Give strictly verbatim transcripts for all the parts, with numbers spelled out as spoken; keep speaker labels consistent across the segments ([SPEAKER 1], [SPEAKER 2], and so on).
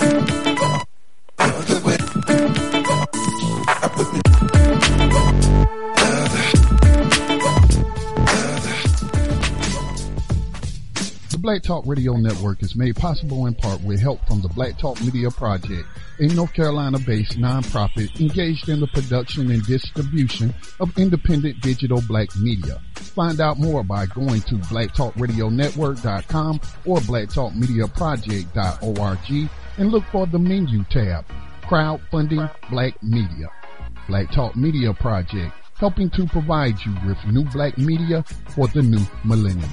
[SPEAKER 1] The Black Talk Radio Network is made possible in part with help from the Black Talk Media Project, a North Carolina-based nonprofit engaged in the production and distribution of independent digital black media. Find out more by going to black talk radio network dot com or black talk media project dot org and look for the menu tab, Crowdfunding Black Media. Black Talk Media Project, helping to provide you with new black media for the new millennium.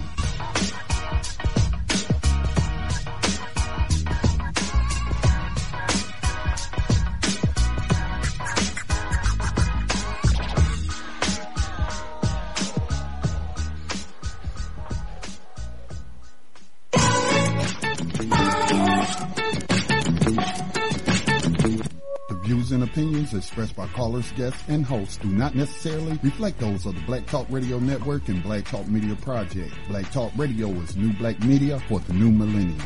[SPEAKER 2] And opinions expressed by callers, guests, and hosts do not necessarily reflect those of the Black Talk Radio Network and Black Talk Media Project. Black Talk Radio is new black media for the new millennium.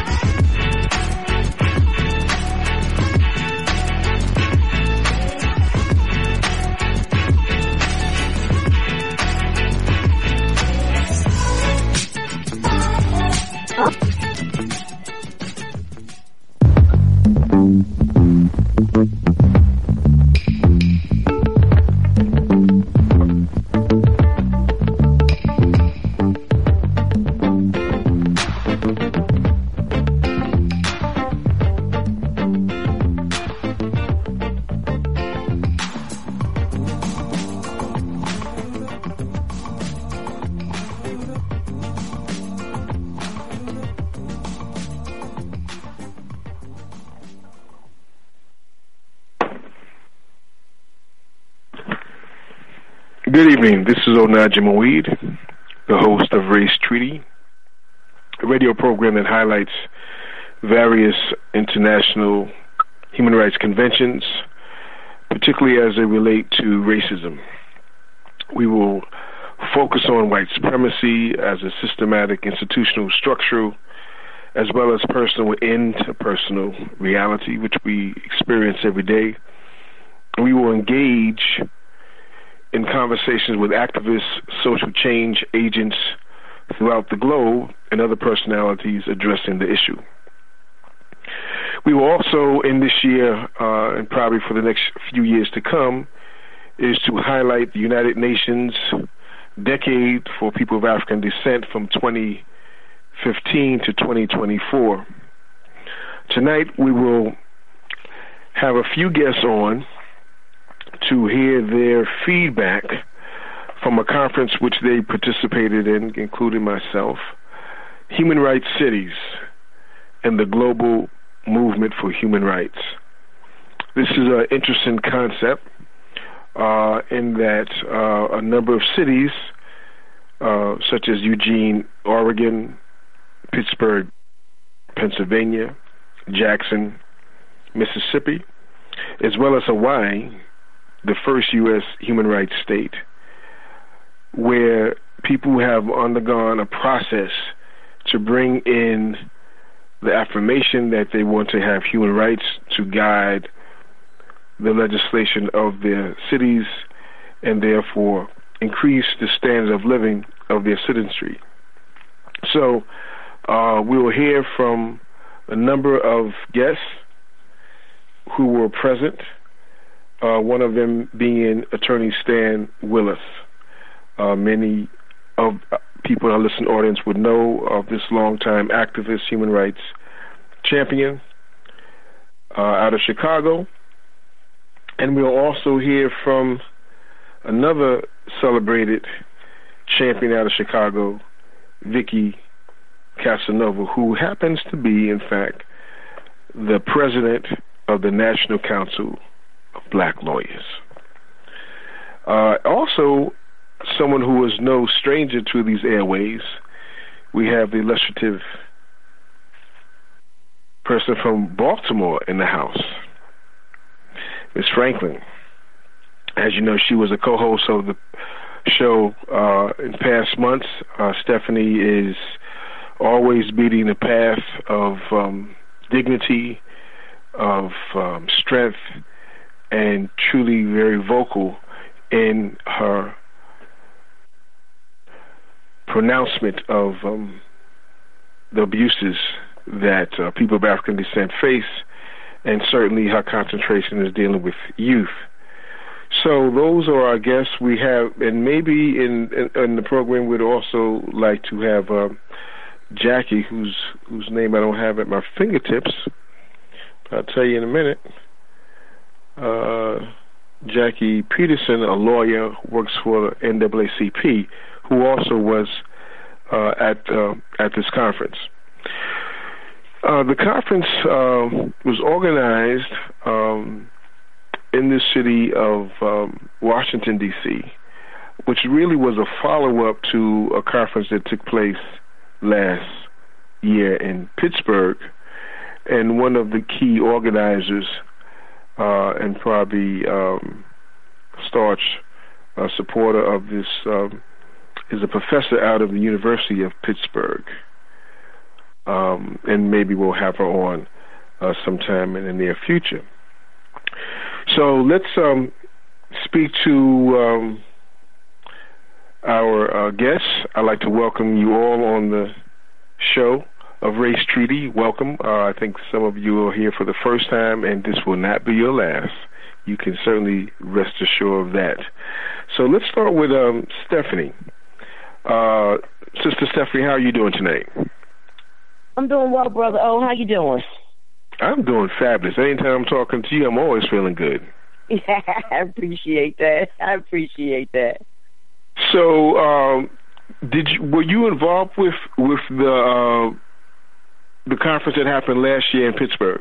[SPEAKER 3] Good evening. This is Onaja Mawid, the host of Race Treaty, a radio program that highlights various international human rights conventions, particularly as they relate to racism. We will focus on white supremacy as a systematic institutional structure, as well as personal and interpersonal reality, which we experience every day. We will engage in conversations with activists, social change agents throughout the globe, and other personalities addressing the issue. We will also, in this year, uh, and probably for the next few years to come, is to highlight the United Nations Decade for People of African Descent from twenty fifteen to twenty twenty-four. Tonight, we will have a few guests on to hear their feedback from a conference which they participated in, including myself, Human Rights Cities and the Global Movement for Human Rights. This is an interesting concept uh, in that uh, a number of cities, uh, such as Eugene, Oregon, Pittsburgh, Pennsylvania, Jackson, Mississippi, as well as Hawaii, the first U S human rights state, where people have undergone a process to bring in the affirmation that they want to have human rights to guide the legislation of their cities and therefore increase the standard of living of their citizenry. So uh, we will hear from a number of guests who were present, uh, one of them being Attorney Stan Willis. Uh, many of people in our listening audience would know of this longtime activist, human rights champion uh, out of Chicago. And we'll also hear from another celebrated champion out of Chicago, Vicky Casanova, who happens to be, in fact, the president of the National Council of Black Lawyers. Uh, also, someone who is no stranger to these airways, we have the illustrative person from Baltimore in the house, Miz Franklin. As you know, she was a co-host of the show uh, in past months. Uh, Stephanie is always beating the path of um, dignity of um, strength and truly very vocal in her pronouncement of um, the abuses that uh, people of African descent face, and certainly her concentration is dealing with youth. So those are our guests we have, and maybe in, in, in the program we'd also like to have uh, Jackie, whose whose name I don't have at my fingertips. I'll tell you in a minute. Uh, Jackie Peterson, a lawyer, works for the N double A C P, who also was uh, at uh, at this conference. Uh, the conference uh, was organized um, in the city of um, Washington, D C, which really was a follow-up to a conference that took place last year in Pittsburgh. And one of the key organizers uh, and probably um, staunch uh, supporter of this um, is a professor out of the University of Pittsburgh. Um, and maybe we'll have her on uh, sometime in the near future. So let's um, speak to um, our uh, guests. I'd like to welcome you all on the show of Race Treaty. Welcome. Uh, I think some of you are here for the first time, and this will not be your last. You can certainly rest assured of that. So let's start with um, Stephanie. Uh, Sister Stephanie, how are you doing tonight?
[SPEAKER 4] I'm doing well, Brother O. How you doing?
[SPEAKER 3] I'm doing fabulous. Anytime I'm talking to you, I'm always feeling good.
[SPEAKER 4] Yeah, I appreciate that. I appreciate that.
[SPEAKER 3] So, um, did you, were you involved with with the uh, the conference that happened last year in Pittsburgh?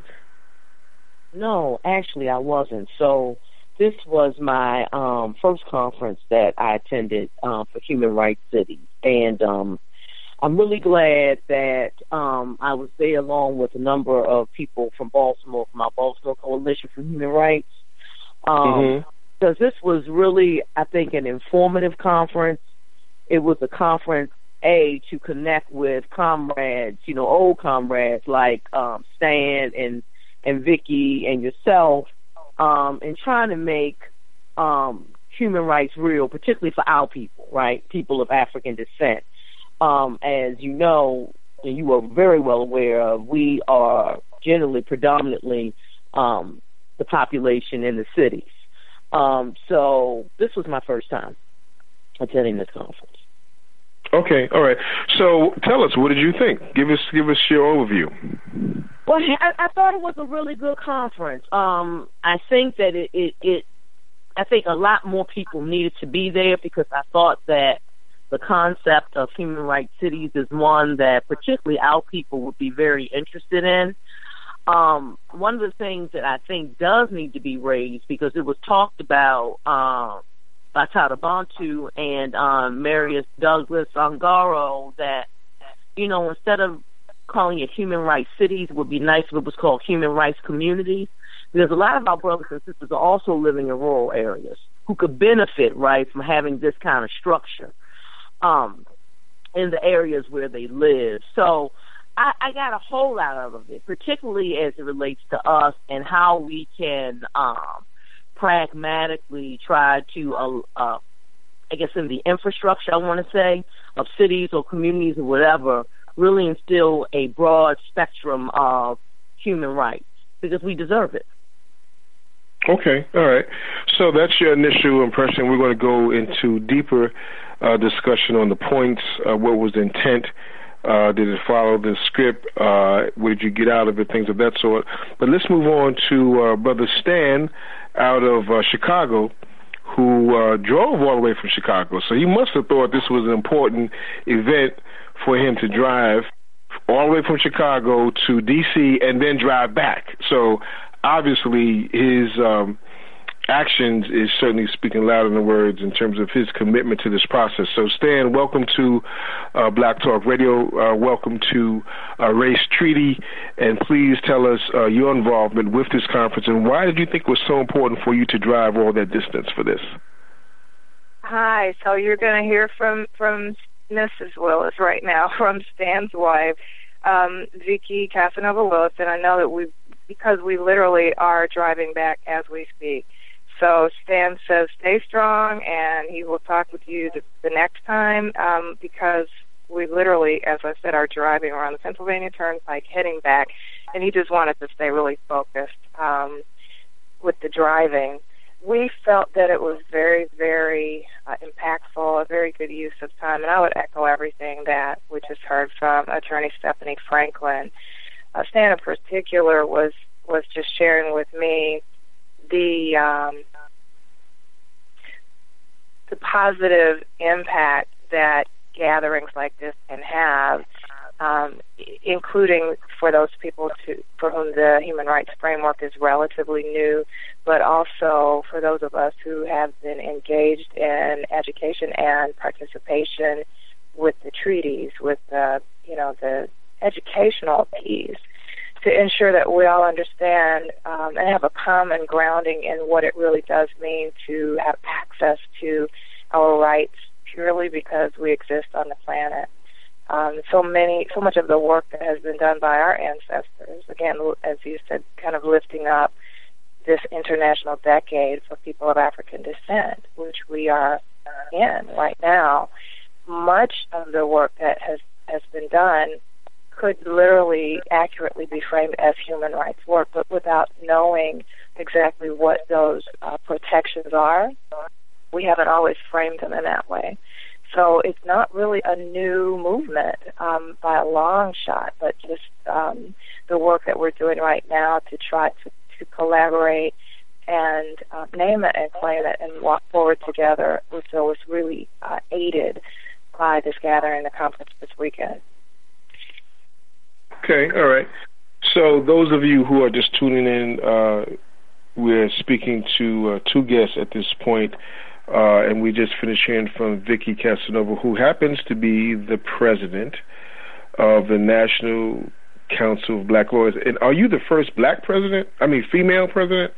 [SPEAKER 4] No, actually, I wasn't. So, this was my um, first conference that I attended uh, for Human Rights Cities, and um, I'm really glad that um, I was there along with a number of people from Baltimore, from our Baltimore Coalition for Human Rights, um, mm-hmm. because this was really, I think, an informative conference. It was a conference, A, to connect with comrades, you know, old comrades like um, Stan and, and Vicky and yourself, um, and trying to make um, human rights real, particularly for our people, right, people of African descent. Um, as you know, and you are very well aware of, we are generally predominantly um, the population in the cities. Um, so this was my first time attending this conference.
[SPEAKER 3] Okay, all right. So tell us, what did you think? Give us give us your overview.
[SPEAKER 4] Well, I, I thought it was a really good conference. Um, I think that it, it, it, I think a lot more people needed to be there because I thought that the concept of human rights cities is one that particularly our people would be very interested in. Um, one of the things that I think does need to be raised, because it was talked about um, by Tata Bantu and um, Marius Douglas Ongaro, that, you know, instead of calling it human rights cities, it would be nice if it was called human rights communities, because a lot of our brothers and sisters are also living in rural areas who could benefit, right, from having this kind of structure um, in the areas where they live. So I, I got a whole lot out of it, particularly as it relates to us and how we can um, pragmatically try to, uh, uh, I guess in the infrastructure, I want to say, of cities or communities or whatever, really instill a broad spectrum of human rights, because we deserve it.
[SPEAKER 3] Okay, all right. So that's your initial impression. We're going to go into deeper uh, discussion on the points. Uh, what was the intent? Uh, did it follow the script? Uh, what did you get out of it? Things of that sort. But let's move on to uh, Brother Stan out of uh, Chicago, who uh, drove all the way from Chicago. So he must have thought this was an important event for him to drive all the way from Chicago to D C and then drive back. So obviously his um, actions is certainly speaking louder than words in terms of his commitment to this process. So Stan, welcome to uh, Black Talk Radio. Uh, welcome to uh, Race Treaty. And please tell us uh, your involvement with this conference and why did you think it was so important for you to drive all that distance for this?
[SPEAKER 5] Hi. So you're going to hear from, from Missus Willis right now, from Stan's wife, um, Vicky Casanova Willis, and I know that we've because we literally are driving back as we speak. So Stan says stay strong, and he will talk with you the, the next time um, because we literally, as I said, are driving around the Pennsylvania Turnpike heading back, and he just wanted to stay really focused um, with the driving. We felt that it was very, very uh, impactful, a very good use of time, and I would echo everything that we just heard from Attorney Stephanie Franklin. Uh, Stan in particular was, was just sharing with me the um, the positive impact that gatherings like this can have, um, including for those people to, for whom the human rights framework is relatively new, but also for those of us who have been engaged in education and participation with the treaties, with the, you know, the educational piece, to ensure that we all understand um, and have a common grounding in what it really does mean to have access to our rights purely because we exist on the planet. Um, so many, so much of the work that has been done by our ancestors, again, as you said, kind of lifting up this international decade for people of African descent, which we are in right now. Much of the work that has, has been done could literally accurately be framed as human rights work, but without knowing exactly what those uh, protections are, we haven't always framed them in that way. So it's not really a new movement um, by a long shot, but just um, the work that we're doing right now to try to, to collaborate and uh, name it and claim it and walk forward together. So was really uh, aided by this gathering, the conference this weekend.
[SPEAKER 3] Okay, all right. So those of you who are just tuning in, uh, we're speaking to uh, two guests at this point, uh, and we just finished hearing from Vicky Casanova, who happens to be the president of the National Council of Black Lawyers. And are you the first black president? I mean, female president?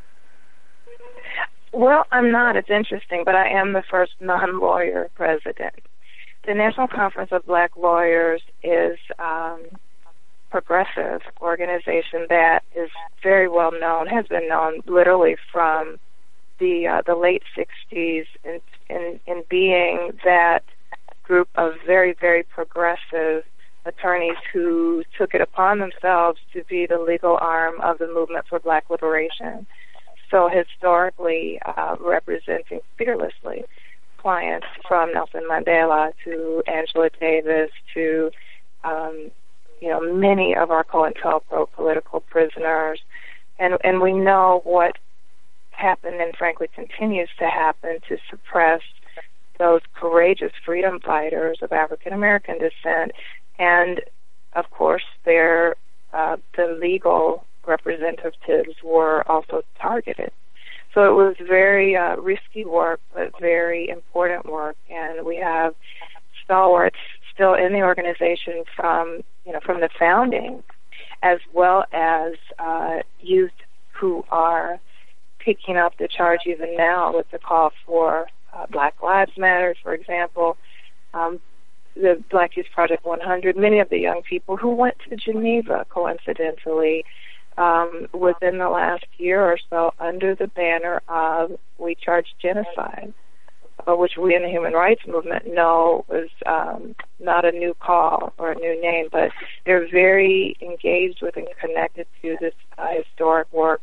[SPEAKER 5] Well, I'm not. It's interesting, but I am the first non-lawyer president. The National Conference of Black Lawyers is um, progressive organization that is very well known, has been known literally from the uh, the late sixties in, in, in being that group of very, very progressive attorneys who took it upon themselves to be the legal arm of the movement for black liberation. So historically uh, representing fearlessly clients from Nelson Mandela to Angela Davis to um, you know, many of our COINTELPRO political prisoners, and and we know what happened and frankly continues to happen to suppress those courageous freedom fighters of African American descent, and of course their uh, the legal representatives were also targeted. So it was very uh, risky work, but very important work, and we have stalwarts still in the organization from, you know, from the founding, as well as uh, youth who are picking up the charge even now with the call for uh, Black Lives Matter, for example, um, the Black Youth Project one hundred, many of the young people who went to Geneva, coincidentally, um, within the last year or so under the banner of We Charge Genocide, uh, which we in the human rights movement know was um, not a new call or a new name, but they're very engaged with and connected to this uh, historic work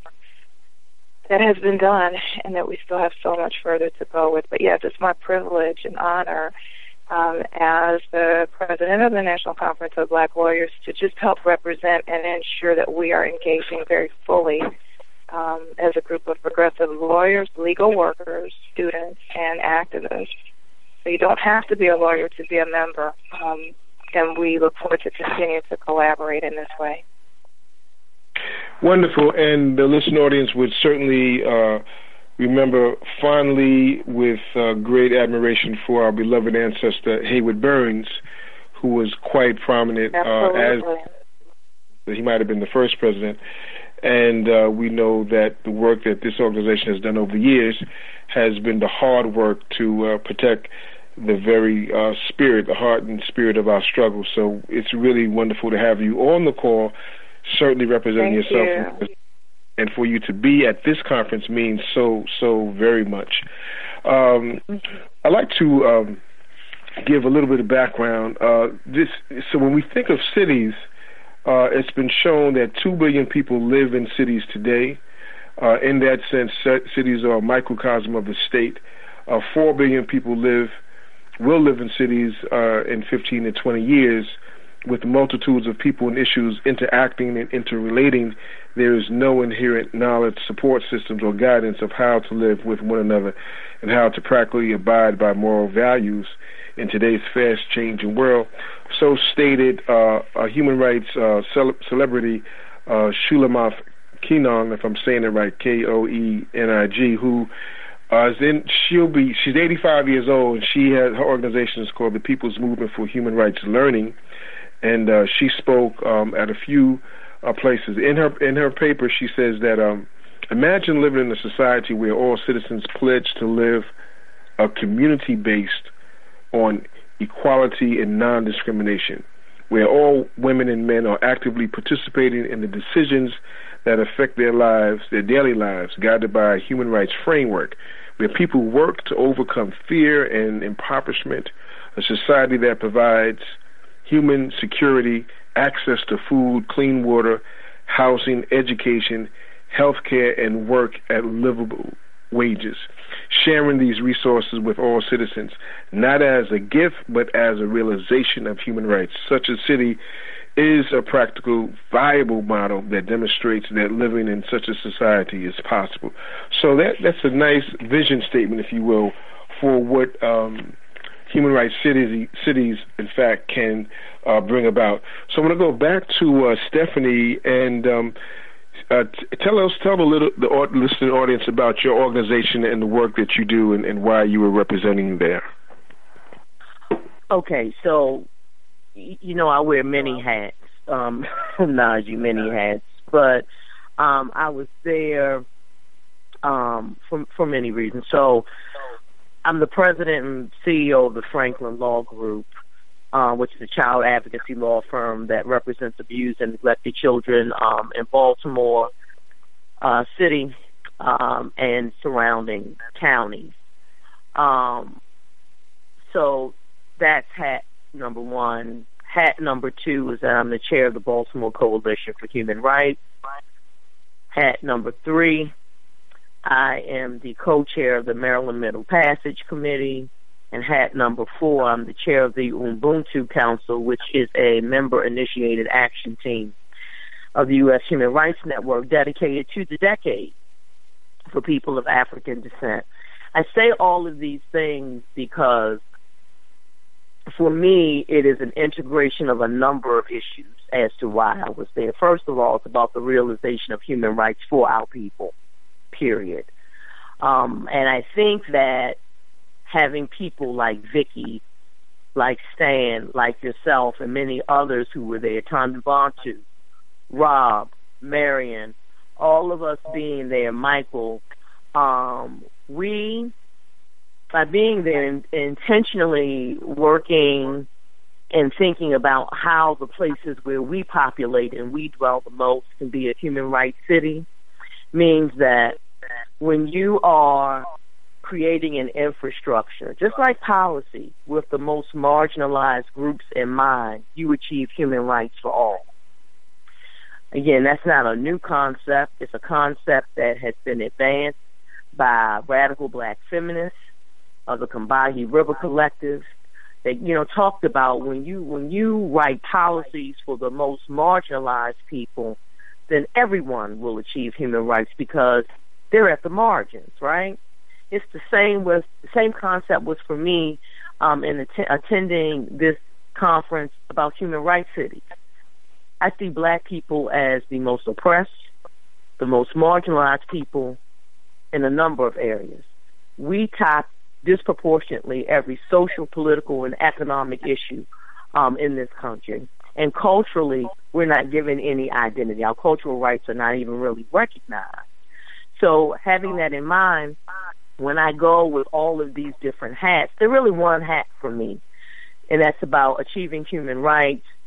[SPEAKER 5] that has been done and that we still have so much further to go with. But yes, it's my privilege and honor um, as the president of the National Conference of Black Lawyers to just help represent and ensure that we are engaging very fully um, as a group of progressive lawyers, legal workers, students, and activists. So you don't have to be a lawyer to be a member, um, and we look forward to continue to collaborate in this way.
[SPEAKER 3] Wonderful, and the listening audience would certainly uh, remember fondly with uh, great admiration for our beloved ancestor, Hayward Burns, who was quite prominent uh, as he might have been the first president. And uh, we know that the work that this organization has done over the years has been the hard work to uh, protect the very uh, spirit, the heart and spirit of our struggle. So it's really wonderful to have you on the call certainly representing
[SPEAKER 5] Thank
[SPEAKER 3] yourself.
[SPEAKER 5] You.
[SPEAKER 3] And for you to be at this conference means so, so very much. Um, I'd like to um, give a little bit of background. Uh, this, so when we think of cities, uh, it's been shown that two billion people live in cities today. Uh, in that sense, cities are a microcosm of the state. Uh, Four billion people live, will live in cities uh, in fifteen to twenty years, with multitudes of people and issues interacting and interrelating. There is no inherent knowledge, support systems, or guidance of how to live with one another and how to practically abide by moral values in today's fast-changing world. So stated uh, a human rights uh, cele- celebrity, uh, Shulamith Kenog, if I'm saying it right, K O E N I G, who uh, is in, she'll be, she's eighty-five years old, and she has, her organization is called the People's Movement for Human Rights Learning, and uh, she spoke um, at a few uh, places. In her in her paper, she says that um, imagine living in a society where all citizens pledge to live a community based on equality and non-discrimination, where all women and men are actively participating in the decisions that affect their lives, their daily lives, guided by a human rights framework, where people work to overcome fear and impoverishment, a society that provides human security, access to food, clean water, housing, education, health care, and work at livable wages, sharing these resources with all citizens, not as a gift, but as a realization of human rights. Such a city is a practical, viable model that demonstrates that living in such a society is possible. So that that's a nice vision statement, if you will, for what um, human rights cities, cities in fact, can uh, bring about. So I'm going to go back to uh, Stephanie and um, uh, t- tell us, tell the little the listening audience about your organization and the work that you do, and, and why you were representing there.
[SPEAKER 4] Okay, so you know I wear many hats, um, Najee, many hats, but um, I was there um, for for many reasons. So I'm the president and C E O of the Franklin Law Group, uh, which is a child advocacy law firm that represents abused and neglected children um, in Baltimore uh, City um, and surrounding counties. Um, so that's hat number one. Hat number two is that I'm the chair of the Baltimore Coalition for Human Rights. Hat number three, I am the co-chair of the Maryland Middle Passage Committee. And hat number four, I'm the chair of the Ubuntu Council, which is a member-initiated action team of the U S Human Rights Network dedicated to the decade for people of African descent. I say all of these things because for me, it is an integration of a number of issues as to why I was there. First of all, it's about the realization of human rights for our people, period. Um, and I think that having people like Vicky, like Stan, like yourself, and many others who were there, Tom Bantu, Rob, Marion, all of us being there, Michael, um, we... by being there and intentionally working and thinking about how the places where we populate and we dwell the most can be a human rights city means that when you are creating an infrastructure, just like policy, with the most marginalized groups in mind, you achieve human rights for all. Again, that's not a new concept. It's a concept that has been advanced by radical black feminists of the Combahee River Collective. They, you know, talked about when you when you write policies for the most marginalized people, then everyone will achieve human rights because they're at the margins, right? It's the same with the same concept was for me um, in att- attending this conference about human rights cities. I see black people as the most oppressed, the most marginalized people in a number of areas. We top disproportionately every social, political, and economic issue um, in this country. And culturally, we're not given any identity. Our cultural rights are not even really recognized. So having that in mind, when I go with all of these different hats, they're really one hat for me, and that's about achieving human rights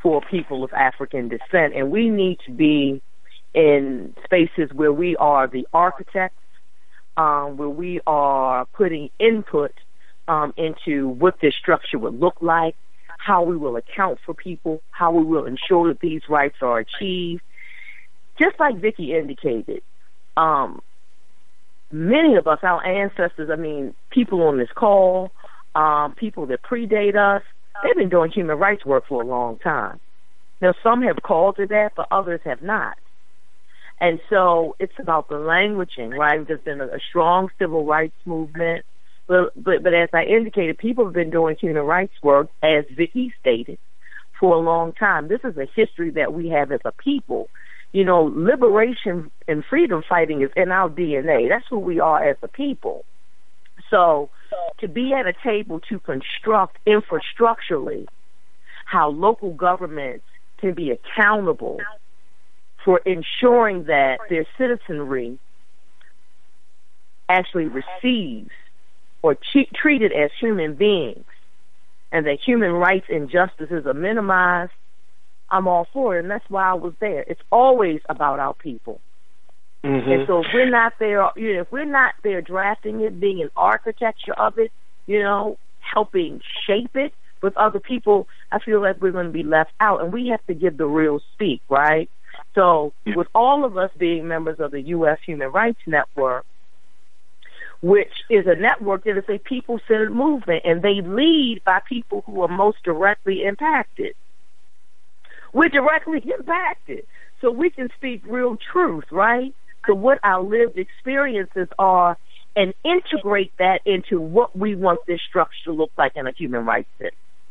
[SPEAKER 4] for people of African descent. And we need to be in spaces where we are the architects, um, where we are putting input um, into what this structure would look like, how we will account for people, how we will ensure that these rights are achieved. Just like Vicki indicated, um, many of us, our ancestors, I mean, people on this call, um, people that predate us, they've been doing human rights work for a long time. Now, some have called it that, but others have not. And so it's about the languaging, right? There's been a, a strong civil rights movement. But, but, but as I indicated, people have been doing human rights work, as Vicki stated, for a long time. This is a history that we have as a people. You know, liberation and freedom fighting is in our D N A. That's who we are as a people. So to be at a table to construct infrastructurally how local governments can be accountable for ensuring that their citizenry actually receives or che- treated as human beings and that human rights and justices are minimized, I'm all for it, and that's why I was there. It's always about our people. Mm-hmm. And so if we're not there, you know, if we're not there drafting it, being an architecture of it, you know, helping shape it with other people, I feel like we're going to be left out, and we have to give the real speak, right? So with all of us being members of the U S Human Rights Network, which is a network that is a people-centered movement, and they lead by people who are most directly impacted. We're directly impacted, so we can speak real truth, right? So what our lived experiences are and integrate that into what we want this structure to look like in a human rights system.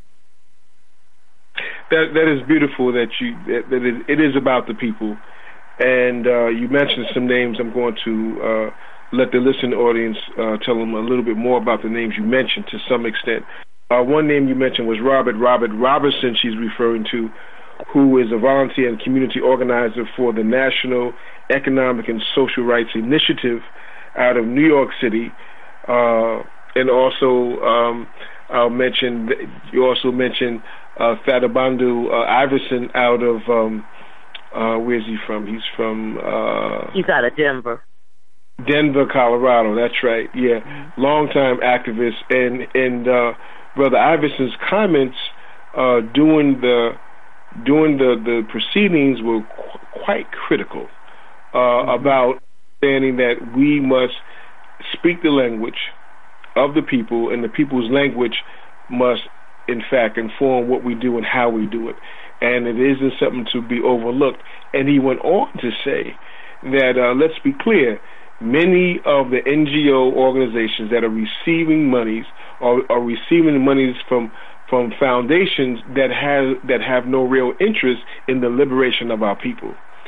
[SPEAKER 3] That that is beautiful. That you that, that it, it is about the people, and uh, you mentioned some names. I'm going to uh, let the listening audience uh, tell them a little bit more about the names you mentioned to some extent. Uh, one name you mentioned was Robert Robert Robertson. She's referring to, who is a volunteer and community organizer for the National Economic and Social Rights Initiative out of New York City, uh, and also um, I'll mention you also mentioned. Uh, Thadabandu uh, Iverson out of, um, uh, where's he from? He's from... Uh,
[SPEAKER 4] He's out of Denver.
[SPEAKER 3] Denver, Colorado, that's right, yeah. Mm-hmm. Longtime activist. And, and uh, Brother Iverson's comments uh, during the during the, the proceedings were qu- quite critical uh, mm-hmm. about understanding that we must speak the language of the people, and the people's language must in fact, inform what we do and how we do it. And it isn't something to be overlooked. And he went on to say that, uh, let's be clear, many of the N G O organizations that are receiving monies are, are receiving monies from from foundations that have, that have no real interest in the liberation of our people.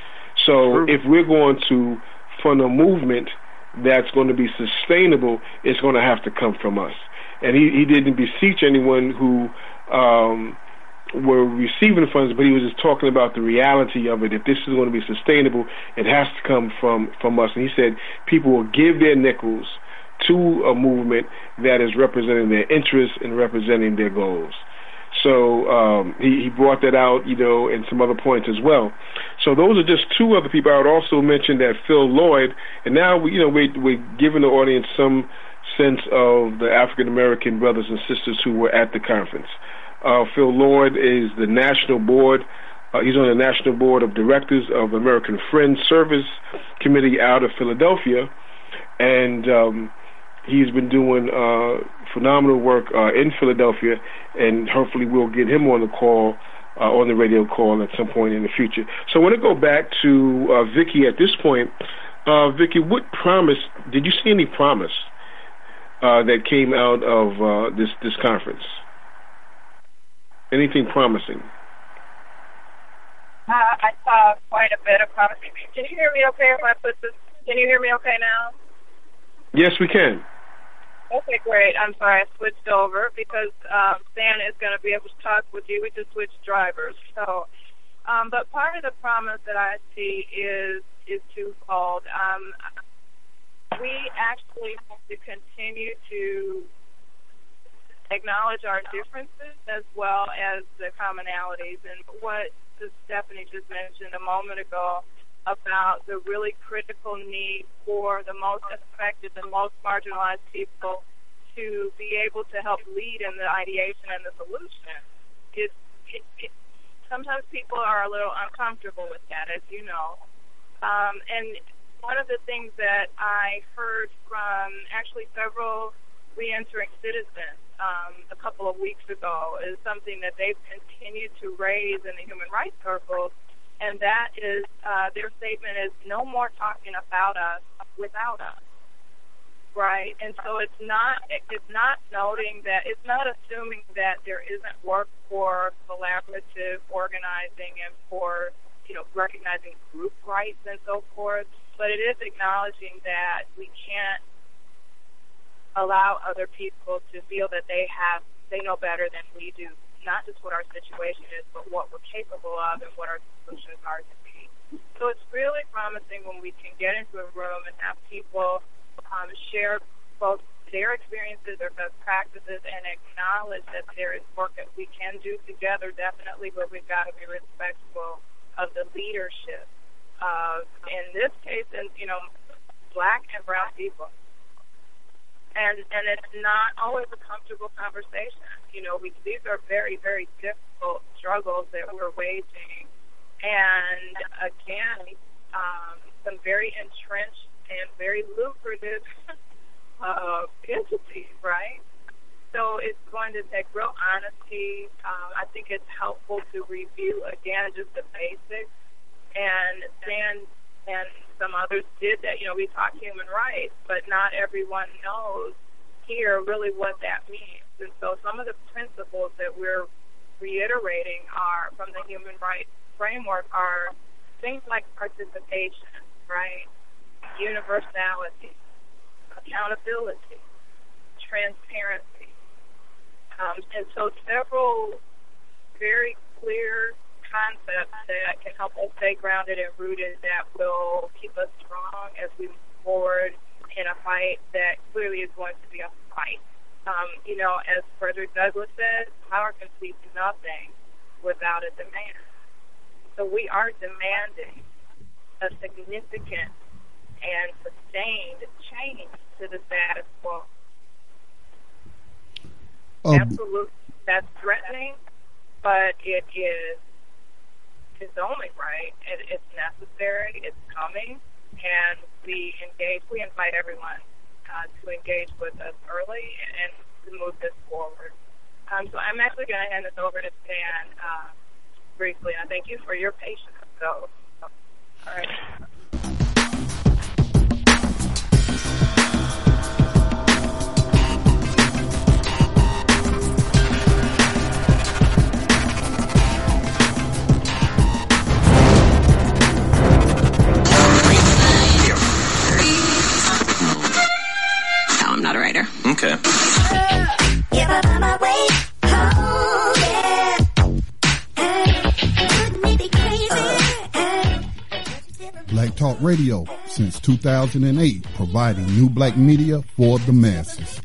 [SPEAKER 3] So True. If we're going to fund a movement that's going to be sustainable, it's going to have to come from us. And he, he didn't beseech anyone who um, were receiving funds, but he was just talking about the reality of it. If this is going to be sustainable, it has to come from, from us. And he said people will give their nickels to a movement that is representing their interests and representing their goals. So um, he, he brought that out, you know, and some other points as well. So those are just two other people. I would also mention that Phil Lloyd, and now we, you know, we, we're giving the audience some sense of the African-American brothers and sisters who were at the conference. Uh, Phil Lloyd is the national board. Uh, he's on the national board of directors of American Friends Service Committee out of Philadelphia, and um, he's been doing uh, phenomenal work uh, in Philadelphia, and hopefully we'll get him on the call, uh, on the radio call at some point in the future. So I want to go back to uh, Vicki at this point. Uh, Vicki, what promise, did you see any promise Uh, that came out of uh, this this conference? Anything promising?
[SPEAKER 5] Uh, I saw quite a bit of promising. Can you hear me okay if I put this? Can you hear me okay now?
[SPEAKER 3] Yes, we can.
[SPEAKER 5] Okay, great. I'm sorry, I switched over because um, Stan is going to be able to talk with you. We just switched drivers. So, um, but part of the promise that I see is is twofold. Um, we actually have to continue to acknowledge our differences as well as the commonalities. And what Stephanie just mentioned a moment ago about the really critical need for the most affected, the most marginalized people to be able to help lead in the ideation and the solution. It, it, it, sometimes people are a little uncomfortable with that, as you know. Um, and one of the things that I heard from actually several reentering citizens um, a couple of weeks ago is something that they've continued to raise in the human rights circles, and that is uh, their statement is no more talking about us without us, right? And so it's not it's not noting that it's not assuming that there isn't work for collaborative organizing and for you know recognizing group rights and so forth, but it is acknowledging that we can't allow other people to feel that they have they know better than we do, not just what our situation is, but what we're capable of and what our solutions are to be. So it's really promising when we can get into a room and have people um, share both their experiences, their best practices, and acknowledge that there is work that we can do together, definitely, but we've got to be respectful of the leadership of, in this case, and you know, black and brown people. And and it's not always a comfortable conversation. You know, we, these are very, very difficult struggles that we're waging. And again, um, some very entrenched and very lucrative uh, entities, right? So it's going to take real honesty. Um, I think it's helpful to review, again, just the basics. And then and some others did that. You know, we talk human rights, but not everyone knows here really what that means. And so some of the principles that we're reiterating are from the human rights framework are things like participation, right? Universality, accountability, transparency. Um, and so several very clear concepts that can help us stay grounded and rooted that will keep us strong as we move forward in a fight that clearly is going to be a fight. Um, you know, as Frederick Douglass said, power can sweep nothing without a demand. So we are demanding a significant and sustained change to the status quo. Um, Absolutely, that's threatening, but it is it's only right. It, it's necessary. It's coming, and we engage. We invite everyone uh, to engage with us early and to move this forward. Um, so I'm actually going to hand this over to Stan uh, briefly. I thank you for your patience. So, all right.
[SPEAKER 6] Okay.
[SPEAKER 2] Black Talk Radio since two thousand eight, providing new black media for the masses.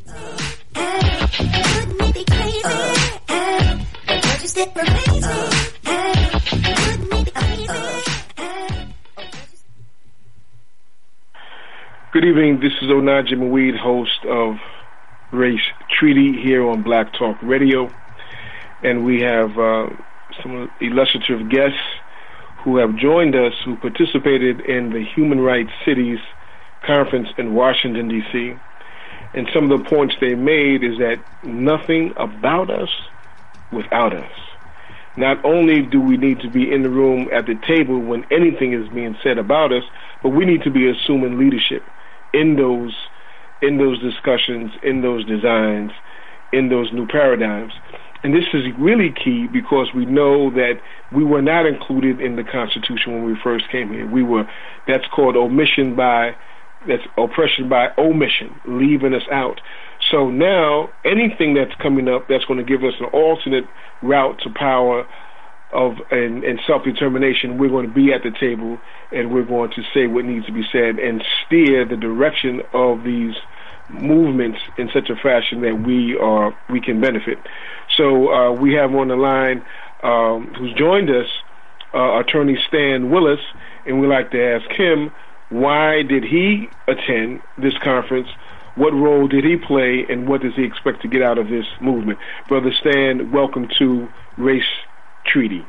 [SPEAKER 3] Good evening. This is Onaje Maweed, host of Race Treaty here on Black Talk Radio, and we have uh, some illustrative guests who have joined us who participated in the Human Rights Cities Conference in Washington, D C And some of the points they made is that nothing about us without us. Not only do we need to be in the room at the table when anything is being said about us, but we need to be assuming leadership in those in those discussions, in those designs, in those new paradigms. And this is really key because we know that we were not included in the Constitution when we first came here. We were, that's called omission by, that's oppression by omission, leaving us out. So now anything that's coming up that's going to give us an alternate route to power of and, and self-determination, we're going to be at the table and we're going to say what needs to be said and steer the direction of these movements in such a fashion that we are we can benefit. So uh, we have on the line um, who's joined us, uh, Attorney Stan Willis, and we'd like to ask him, why did he attend this conference? What role did he play, and what does he expect to get out of this movement? Brother Stan, welcome to Race Treaty.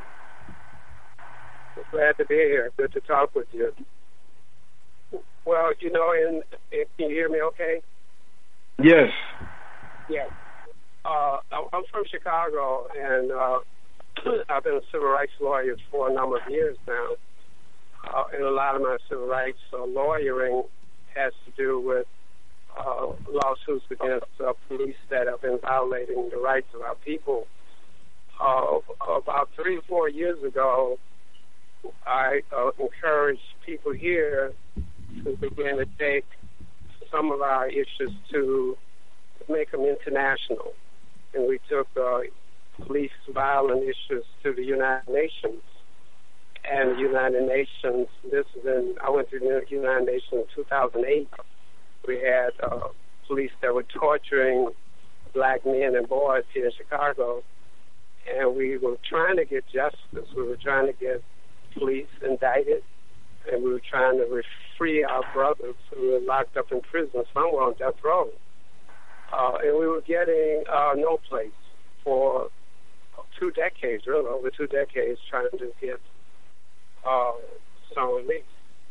[SPEAKER 6] Glad to be here. Good to talk with you. Well, you know, in, in can you hear me okay?
[SPEAKER 3] Yes.
[SPEAKER 6] Yes. Uh, I'm from Chicago, and uh, I've been a civil rights lawyer for a number of years now. Uh, and a lot of my civil rights uh, lawyering has to do with uh, lawsuits against uh, police that have been violating the rights of our people. Uh, about three or four years ago, I uh, encouraged people here to begin to take some of our issues to make them international. And we took uh, police violence issues to the United Nations. And the United Nations, this is in, I went to the United Nations in two thousand eight. We had uh, police that were torturing black men and boys here in Chicago. And we were trying to get justice. We were trying to get police indicted. And we were trying to free our brothers who were locked up in prison, some were on death row. Uh, and we were getting uh, no place for two decades, really, over two decades, trying to get uh, some relief.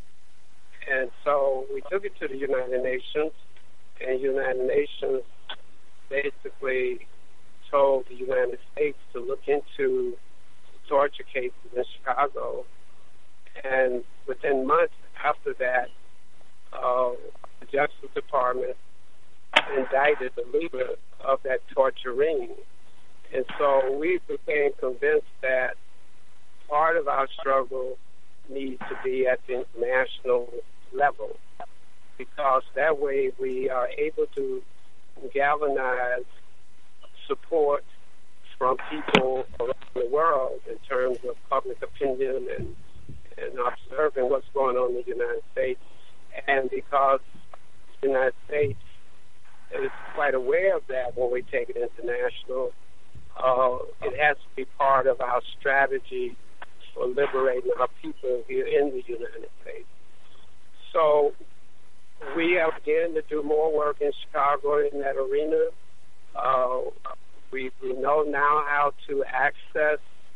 [SPEAKER 6] And so we took it to the United Nations, and the United Nations basically told the United States to look into torture cases in Chicago. And within months after that, uh, the Justice Department indicted the leader of that torture ring. And so we became convinced that part of our struggle needs to be at the international level, because that way we are able to galvanize support from people around the world in terms of public opinion and, and observing what's going on in the United States. And because the United States is quite aware of that when we take it international, uh, it has to be part of our strategy for liberating our people here in the United States. So we are beginning to do more work in Chicago in that arena. Uh, we, we know now how to access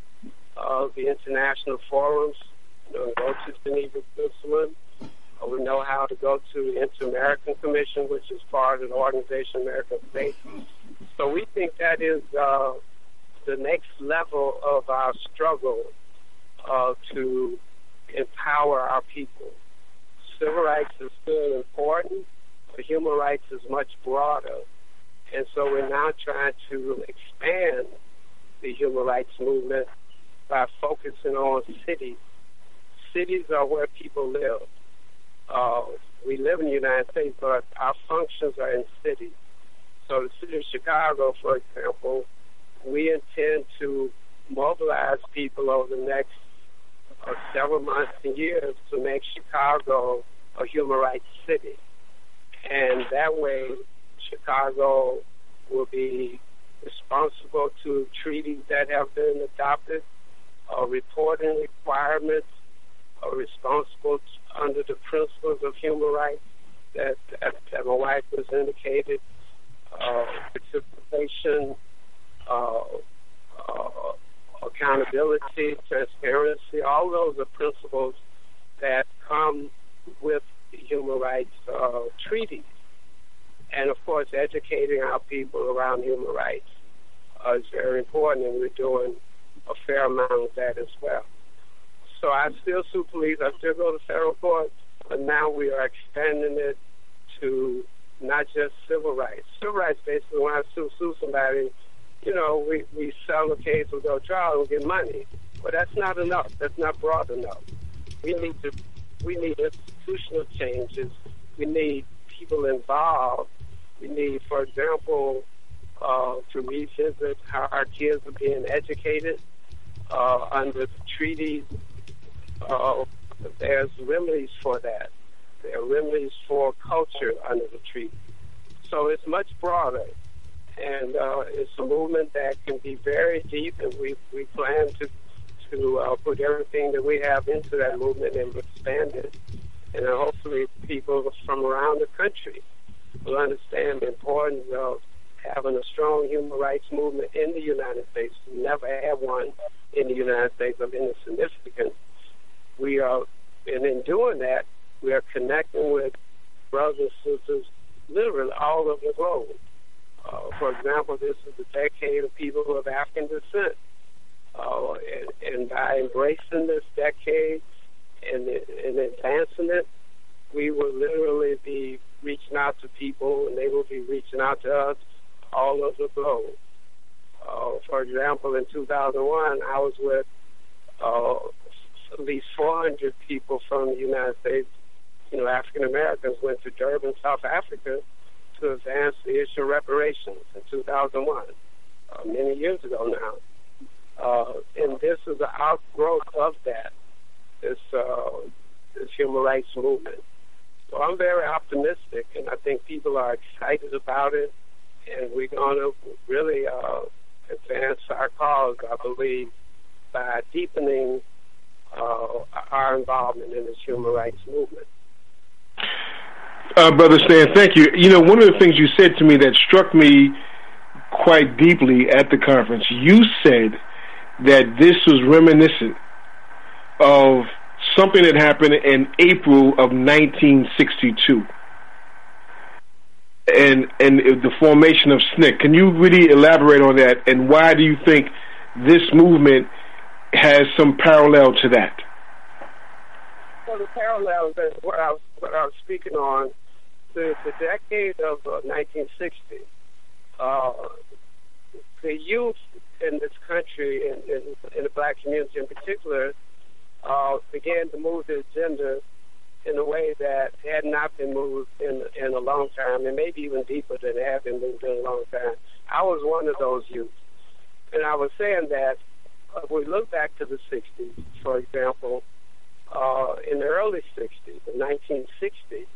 [SPEAKER 6] uh, the international forums, you know, go to Geneva, Switzerland. Uh, we know how to go to the Inter-American Commission, which is part of the Organization of American States. So we think that is uh, the next level of our struggle uh, to empower our people. Civil rights is still important, but human rights is much broader. And so we're now trying to expand the human rights movement by focusing on cities. Cities are where people live. Uh, we live in the United States, but our functions are in cities. So the city of Chicago, for example, we intend to mobilize people over the next uh, several months and years to make Chicago a human rights city. And that way, Chicago will be responsible to treaties that have been adopted, uh, reporting requirements, are responsible t- under the principles of human rights that, that, that my wife was indicated, uh, participation, uh, uh, accountability, transparency. All those are principles that come with the human rights uh, treaties. And, of course, educating our people around human rights uh, is very important, and we're doing a fair amount of that as well. So I still sue police. I still go to federal court, but now we are expanding it to not just civil rights. Civil rights, basically, when I sue, sue somebody, you know, we, we sell a case, we go to trial, and get money. But that's not enough. That's not broad enough. We need to, we need institutional changes. We need people involved. We need, for example, uh, to revisit how our kids are being educated uh, under the treaties. Uh, there's remedies for that. There are remedies for culture under the treaty. So so it's much broader, and uh, it's a movement that can be very deep, and we we plan to to uh, put everything that we have into that movement and expand it, and uh, hopefully people from around the country will understand the importance of having a strong human rights movement in the United States. We never had one in the United States of any significance. We are, and in doing that, we are connecting with brothers and sisters literally all over the globe. Uh, for example, this is the decade of people of African descent. Uh, and, and by embracing this decade and, and advancing it, we will literally be reaching out to people, and they will be reaching out to us all over the globe. Uh, for example, in two thousand one, I was with uh, at least four hundred people from the United States. You know, African Americans went to Durban, South Africa, to advance the issue of reparations in two thousand one, uh, many years ago now. Uh, and this is the outgrowth of that, this, uh, this human rights movement. So I'm very optimistic, and I think people are excited about it, and we're going to really uh, advance our cause, I believe, by deepening uh, our involvement in this human rights movement.
[SPEAKER 3] Uh, Brother Stan, thank you. You know, one of the things you said to me that struck me quite deeply at the conference, you said that this was reminiscent of something that happened in April of nineteen sixty-two, and and the formation of S N C C. Can you really elaborate on that, and why do you think this movement has some parallel to that?
[SPEAKER 6] Well, the parallel is what I was, what I was speaking on, the, the decade of uh, nineteen sixty. Uh, the youth in this country, in, in, in the black community in particular, uh, began to move the agenda in a way that had not been moved in in a long time, and maybe even deeper than it had been moved in a long time. I was one of those youth. And I was saying that uh, if we look back to the sixties, for example, uh, in the early sixties, in nineteen sixty,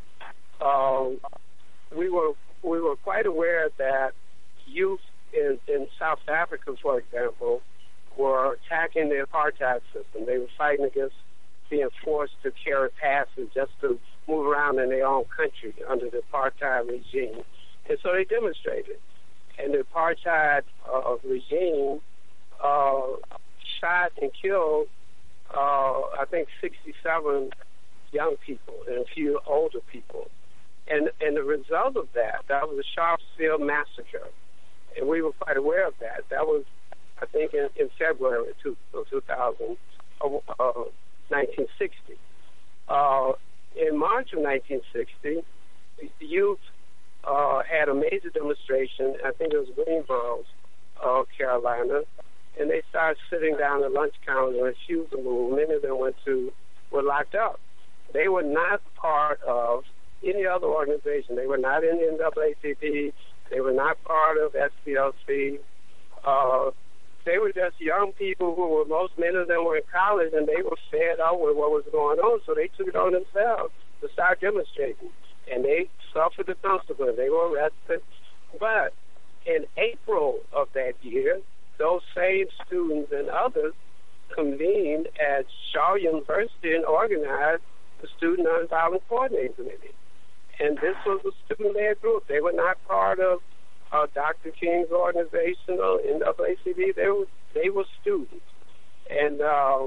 [SPEAKER 6] um, we were we were quite aware that youth in, in South Africa, for example, were attacking the apartheid system. They were fighting against being forced to carry passes just to move around in their own country under the apartheid regime. And so they demonstrated. And the apartheid uh, regime uh, shot and killed, uh, I think, sixty-seven young people and a few older people. And and the result of that, that was the Sharpsville massacre. And we were quite aware of that. That was, I think, in, in February of two thousand, uh, nineteen sixty. Uh, in March of nineteen sixty, the youth uh, had a major demonstration. I think it was Greensboro, uh, Carolina, and they started sitting down at lunch counter and refused to move. Many of them went to were locked up. They were not part of any other organization. They were not in the N double A C P. They were not part of S P L C. Uh, they were just young people who were, most many of them were in college, and they were fed up with what was going on, so they took it on themselves to start demonstrating. And they suffered the consequences. They were arrested. But in April of that year, those same students and others convened at Shaw University and organized the Student Nonviolent Coordinating Committee. And this was a student-led group. They were not part of uh, Doctor King's organization or N double A C P. They were, they were students. And uh,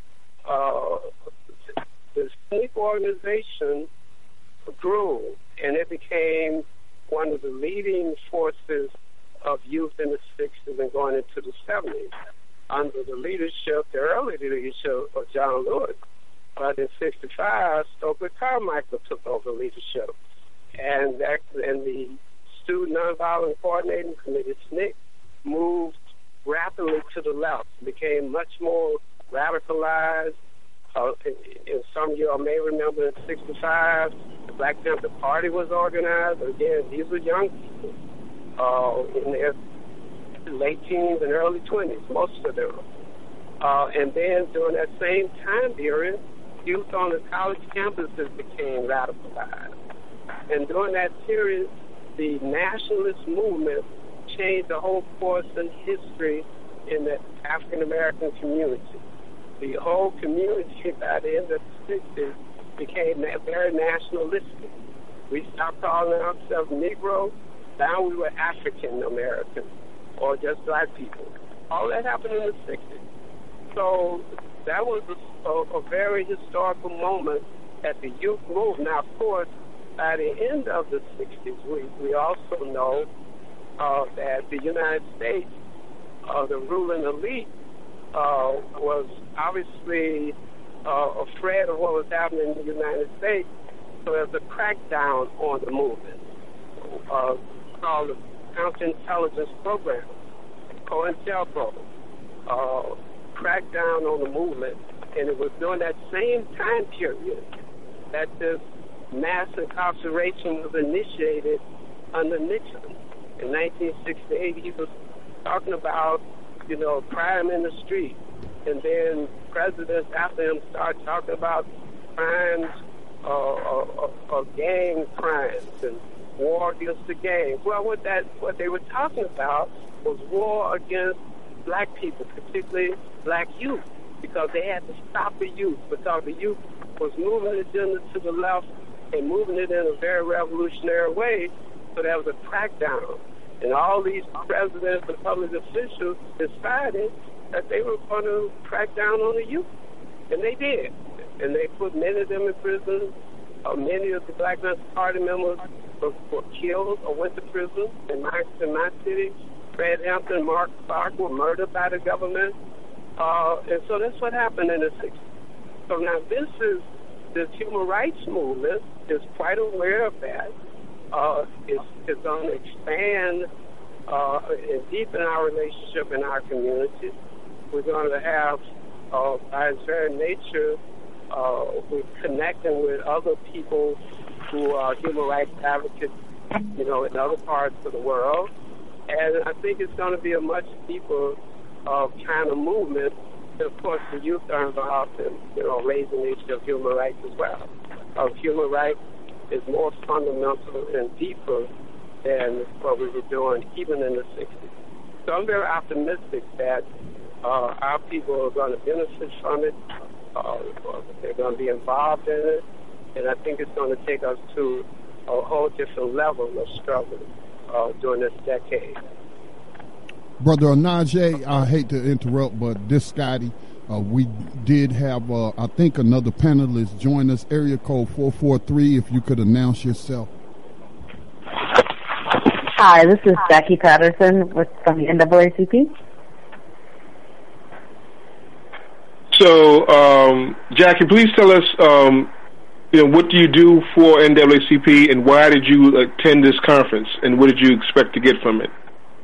[SPEAKER 6] uh, the S N C C organization grew, and it became one of the leading forces of youth in the sixties and going into the seventies under the leadership, the early leadership of John Lewis. But in sixty-five, Stokely Carmichael took over leadership. And, that, and the Student Nonviolent Coordinating Committee, S N C C, moved rapidly to the left, became much more radicalized. Uh, in, in some of you all may remember in sixty-five, the Black Panther Party was organized. Again, these were young people uh, in their late teens and early twenties, most of them. Uh, and then during that same time period, youth on the college campuses became radicalized. And during that period, the nationalist movement changed the whole course and history in the African American community. The whole community by the end of the sixties became very nationalistic. We stopped calling ourselves Negro. Now we were African American, or just black people. All that happened in the sixties. So that was a, a, a very historical moment that the youth moved. Now, of course, by the end of the sixties, we, we also know uh, that the United States, uh, the ruling elite, uh, was obviously uh, afraid of what was happening in the United States. So there was a crackdown on the movement uh, called the Counterintelligence Program, COINTELPRO, uh, cracked down on the movement, and it was during that same time period that this mass incarceration was initiated under Nixon. In nineteen sixty-eight, he was talking about, you know, crime in the street, and then presidents after him started talking about crimes, uh, uh, uh, gang crimes and war against the gangs. Well, what that what they were talking about was war against black people, particularly black youth, because they had to stop the youth, because the youth was moving the agenda to the left and moving it in a very revolutionary way. So there was a crackdown. And all these presidents and public officials decided that they were going to crack down on the youth. And they did. And they put many of them in prison. Uh, many of the Black Panther Party members were, were killed or went to prison. In my, in my city, Fred Hampton and Mark Clark were murdered by the government. Uh, and so that's what happened in the sixties. So now this is, this human rights movement is quite aware of that. Uh, it's, it's going to expand uh, and deepen our relationship in our communities. We're going to have, uh, by its very nature, uh, we're connecting with other people who are human rights advocates, you know, in other parts of the world. And I think it's going to be a much deeper uh, kind of movement. And of course, the youth are involved in, you know, raising the issue of human rights as well. Uh, human rights is more fundamental and deeper than what we were doing even in the sixties. So I'm very optimistic that uh, our people are going to benefit from it. Uh, they're going to be involved in it. And I think it's going to take us to a whole different level of struggle uh, during this decade.
[SPEAKER 1] Brother Onaje, I hate to interrupt, but this Scotty, uh, we did have, uh, I think, another panelist join us. Area code four four three, if you could announce yourself.
[SPEAKER 7] Hi, this is Jackie Patterson with, from the N double A C P.
[SPEAKER 3] So, um, Jackie, please tell us, um, you know, what do you do for N double A C P, and why did you attend this conference, and what did you expect to get from it?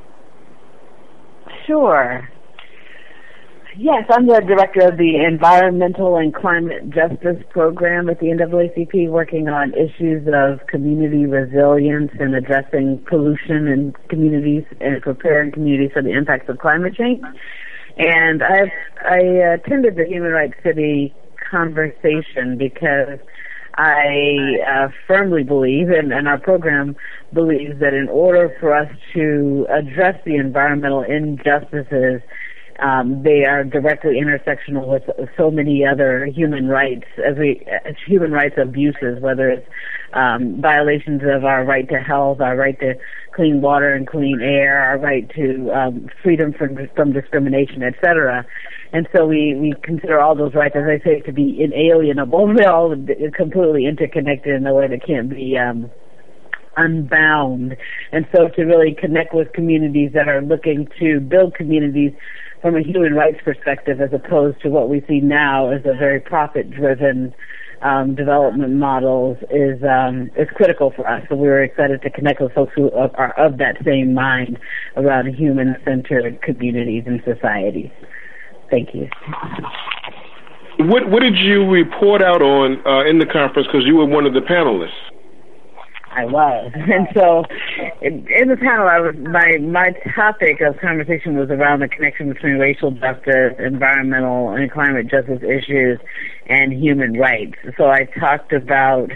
[SPEAKER 7] Sure. Yes, I'm the director of the Environmental and Climate Justice Program at the N double A C P, working on issues of community resilience and addressing pollution in communities and preparing communities for the impacts of climate change. And I've, I attended the Human Rights City conversation because I uh, firmly believe, and, and our program believes, that in order for us to address the environmental injustices, um, they are directly intersectional with so many other human rights, as we as human rights abuses, whether it's um, violations of our right to health, our right to clean water and clean air, our right to um, freedom from from discrimination, et cetera. And so we, we consider all those rights, as I say, to be inalienable. They're all completely interconnected in a way that can't be um, unbound. And so to really connect with communities that are looking to build communities from a human rights perspective, as opposed to what we see now as a very profit-driven um, development models, is um, is critical for us. So we were excited to connect with folks who are of that same mind around human-centered communities and societies. Thank you.
[SPEAKER 3] What what did you report out on uh, in the conference? Because you were one of the panelists.
[SPEAKER 7] I was, and so in, in the panel, I was my my topic of conversation was around the connection between racial justice, environmental and climate justice issues, and human rights. So I talked about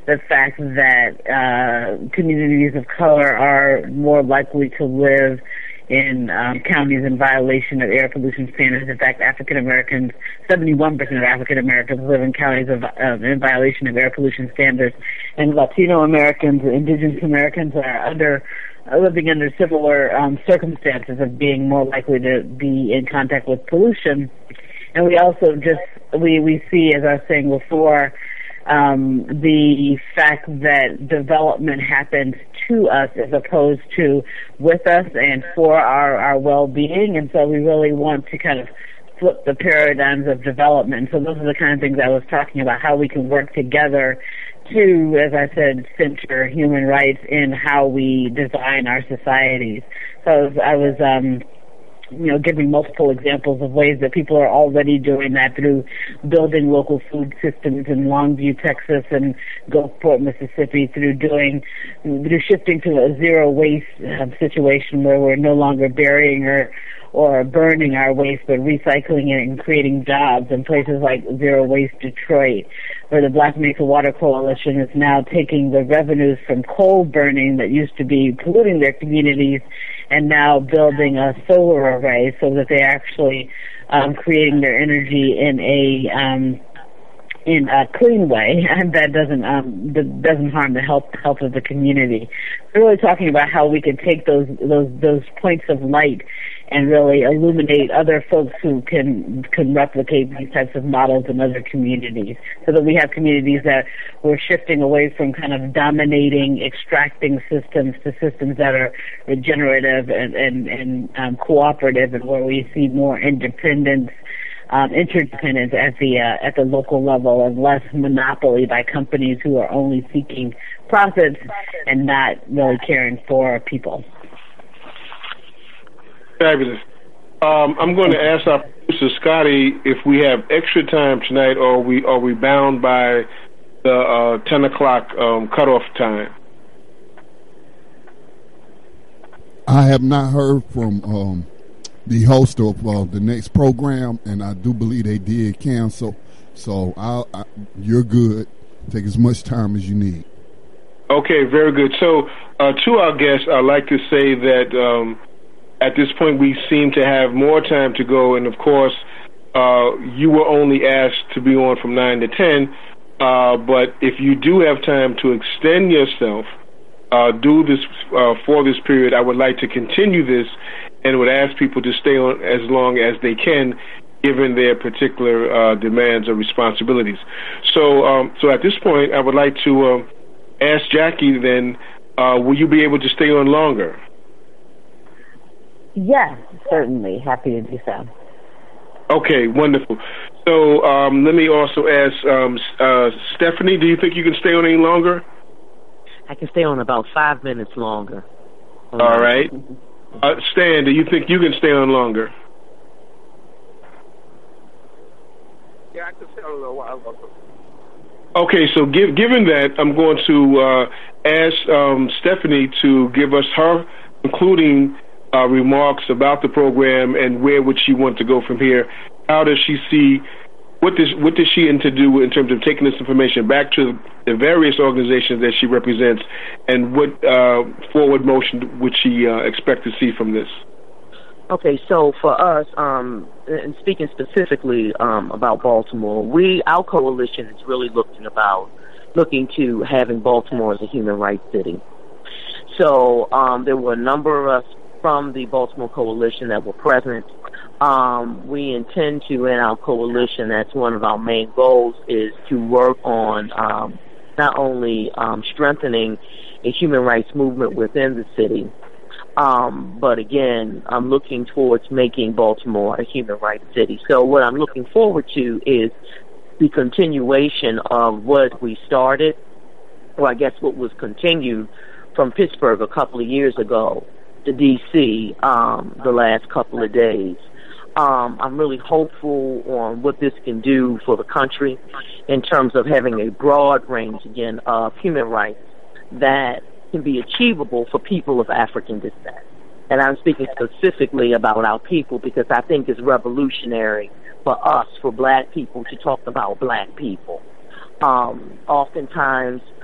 [SPEAKER 7] the fact that uh, communities of color are more likely to live in um, counties in violation of air pollution standards. In fact, African Americans, seventy-one percent of African Americans live in counties of, uh, in violation of air pollution standards, and Latino Americans, Indigenous Americans are under uh, living under similar um, circumstances of being more likely to be in contact with pollution. And we also just we we see, as I was saying before, um, the fact that development happens to us as opposed to with us and for our, our well-being. And so we really want to kind of flip the paradigms of development. So those are the kind of things I was talking about, how we can work together to, as I said, center human rights in how we design our societies. So I was, I was um, you know, giving multiple examples of ways that people are already doing that through building local food systems in Longview, Texas, and Gulfport, Mississippi, through doing, through shifting to a zero waste um, situation where we're no longer burying or or burning our waste, but recycling it and creating jobs in places like Zero Waste Detroit, where the Black Mesa Water Coalition is now taking the revenues from coal burning that used to be polluting their communities and now building a solar array so that they're actually um, creating their energy in a um, in a clean way, and that doesn't um, that doesn't harm the health health of the community. We're really talking about how we can take those those those points of light and really illuminate other folks who can can replicate these types of models in other communities, so that we have communities that we're shifting away from kind of dominating, extracting systems to systems that are regenerative and and, and um, cooperative, and where we see more independence, um, interdependence at the uh, at the local level, and less monopoly by companies who are only seeking profits and not really caring for people.
[SPEAKER 3] Fabulous. Um, I'm going to ask our producer, Scotty, if we have extra time tonight, or are we are we bound by the uh, ten o'clock um, cutoff time?
[SPEAKER 2] I have not heard from um, the host of uh, the next program, and I do believe they did cancel. So I'll, I, you're good. Take as much time as you need.
[SPEAKER 3] Okay, very good. So uh, to our guests, I'd like to say that um, at this point we seem to have more time to go, and of course uh, you were only asked to be on from nine to ten, uh, but if you do have time to extend yourself, uh, do this uh, for this period, I would like to continue this and would ask people to stay on as long as they can, given their particular uh, demands or responsibilities. So, um, so at this point, I would like to uh, ask Jackie then, uh, will you be able to stay on longer?
[SPEAKER 7] Yes, certainly. Happy to do so.
[SPEAKER 3] Okay, wonderful. So um, let me also ask um, uh, Stephanie, do you think you can stay on any longer?
[SPEAKER 4] I can stay on about five minutes longer.
[SPEAKER 3] All right. Uh, Stan, do you think you can stay on longer?
[SPEAKER 6] Yeah, I can stay on a little while longer.
[SPEAKER 3] Okay, so give, given that, I'm going to uh, ask um, Stephanie to give us her concluding uh, remarks about the program and where would she want to go from here. How does she see, what does, what does she intend to do in terms of taking this information back to the various organizations that she represents, and what uh, forward motion would she uh, expect to see from this?
[SPEAKER 4] Okay, so for us, um, and speaking specifically um, about Baltimore, we our coalition is really looking about looking to having Baltimore as a human rights city. So um, there were a number of us from the Baltimore Coalition that were present. Um, we intend to, in our coalition, that's one of our main goals, is to work on um, not only um, strengthening a human rights movement within the city, Um, but again, I'm looking towards making Baltimore a human rights city. So what I'm looking forward to is the continuation of what we started, or I guess what was continued from Pittsburgh a couple of years ago to D C um, the last couple of days. Um, I'm really hopeful on what this can do for the country in terms of having a broad range, again, of human rights that can be achievable for people of African descent. And I'm speaking specifically about our people because I think it's revolutionary for us, for black people, to talk about black people. Um, oftentimes,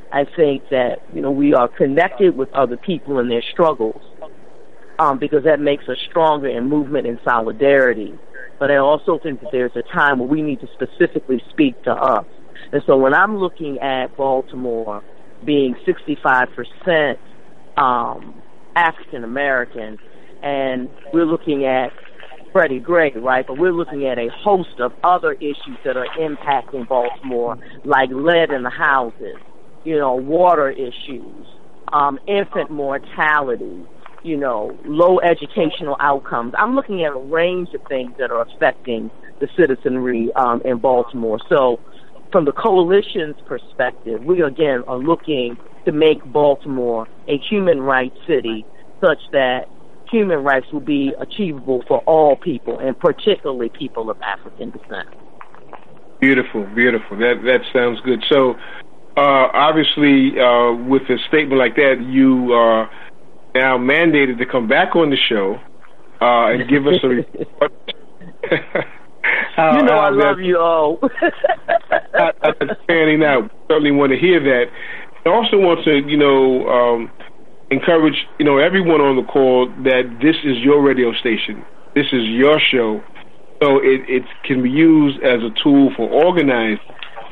[SPEAKER 4] I think that, you know, we are connected with other people and their struggles, um, because that makes us stronger in movement and solidarity. But I also think that there's a time where we need to specifically speak to us. And so when I'm looking at Baltimore being sixty-five percent um, African American, and we're looking at Freddie Gray, right? But we're looking at a host of other issues that are impacting Baltimore, like lead in the houses, you know, water issues, um, infant mortality, you know, low educational outcomes. I'm looking at a range of things that are affecting the citizenry um, in Baltimore. So from the coalition's perspective, we again are looking to make Baltimore a human rights city such that human rights will be achievable for all people, and particularly people of African descent.
[SPEAKER 3] Beautiful, beautiful. That that sounds good. So, uh, obviously, uh, with a statement like that, you are now mandated to come back on the show uh, and give us a report. How,
[SPEAKER 4] you know I love
[SPEAKER 3] that,
[SPEAKER 4] you all.
[SPEAKER 3] I, I understand now. Certainly want to hear that. I also want to, you know, um, encourage, you know, everyone on the call that this is your radio station. This is your show. So it, it can be used as a tool for organizing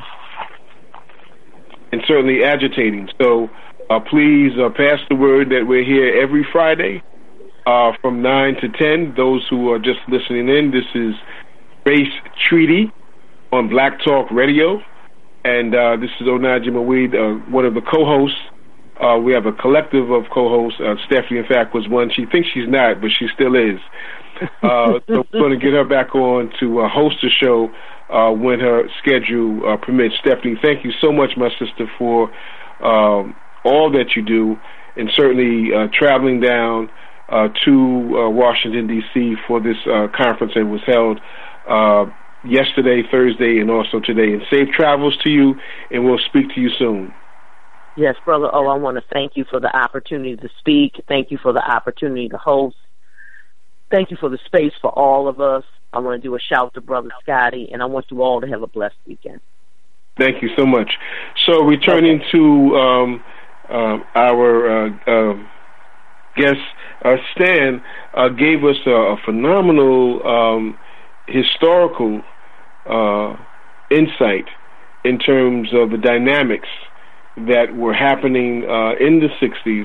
[SPEAKER 3] and certainly agitating. So uh, please uh, pass the word that we're here every Friday uh, from nine to ten. Those who are just listening in, this is Race Treaty on Black Talk Radio. And uh, this is Onaje Maweed, uh, one of the co-hosts. Uh, we have a collective of co-hosts. Uh, Stephanie, in fact, was one. She thinks she's not, but she still is. Uh, so we're going to get her back on to uh, host the show uh, when her schedule uh, permits. Stephanie, thank you so much, my sister, for um, all that you do, and certainly uh, traveling down uh, to uh, Washington, D C for this uh, conference that was held uh, yesterday, Thursday, and also today. And safe travels to you, and we'll speak to you soon.
[SPEAKER 4] Yes, Brother O, I want to thank you for the opportunity to speak. Thank you for the opportunity to host. Thank you for the space for all of us. I want to do a shout to Brother Scotty, and I want you all to have a blessed weekend.
[SPEAKER 3] Thank you so much. So returning okay. to um, uh, our uh, uh, guest, uh, Stan uh, gave us a, a phenomenal um, historical uh, insight in terms of the dynamics that were happening uh, in the sixties.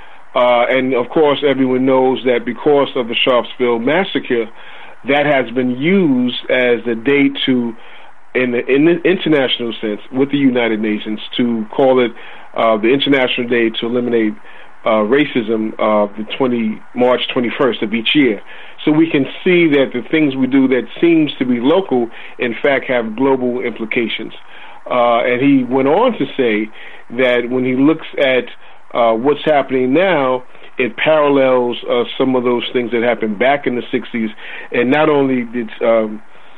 [SPEAKER 3] Uh, and, of course, everyone knows that because of the Sharpsville massacre, that has been used as a date to, in the, in the international sense, with the United Nations, to call it uh, the International Day to Eliminate uh, Racism of the twenty March twenty-first of each year. So we can see that the things we do that seems to be local, in fact, have global implications. Uh, and he went on to say that when he looks at uh, what's happening now, it parallels uh, some of those things that happened back in the sixties. And not only did um,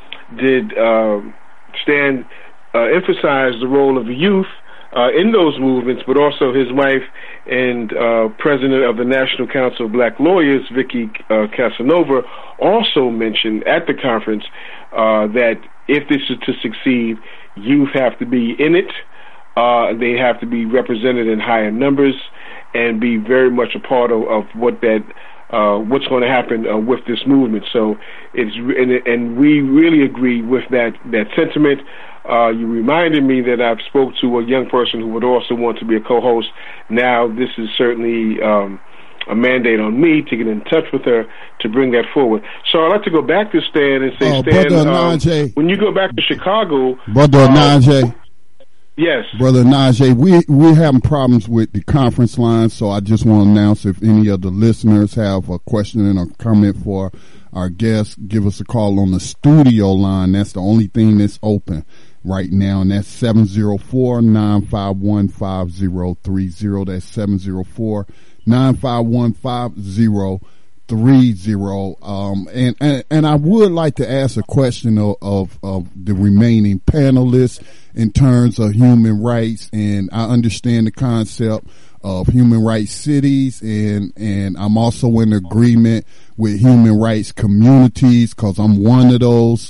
[SPEAKER 3] did uh, Stan uh, emphasize the role of the youth uh, in those movements, but also his wife and uh, president of the National Council of Black Lawyers, Vicky uh, Casanova, also mentioned at the conference uh, that if this is to succeed, youth have to be in it. Uh, they have to be represented in higher numbers and be very much a part of, of what that uh, what's going to happen uh, with this movement. So it's and, and we really agree with that that sentiment. Uh, you reminded me that I've spoke to a young person who would also want to be a co-host. Now this is certainly um, a mandate on me to get in touch with her to bring that forward. So I'd like to go back to Stan and say,
[SPEAKER 2] oh,
[SPEAKER 3] Stan, um, when you go back to Chicago,
[SPEAKER 2] Brother uh, Najee.
[SPEAKER 3] Yes.
[SPEAKER 2] Brother Najee, we, we're having problems with the conference line, so I just want to announce if any of the listeners have a question or comment for our guests, give us a call on the studio line. That's the only thing that's open right now, and that's seven oh four, nine five one, five oh three oh. That's seven oh four, nine five one, five oh three oh. Um, and, and, and I would like to ask a question of, of, of the remaining panelists in terms of human rights, and I understand the concept of human rights cities, and, and I'm also in agreement with human rights communities because I'm one of those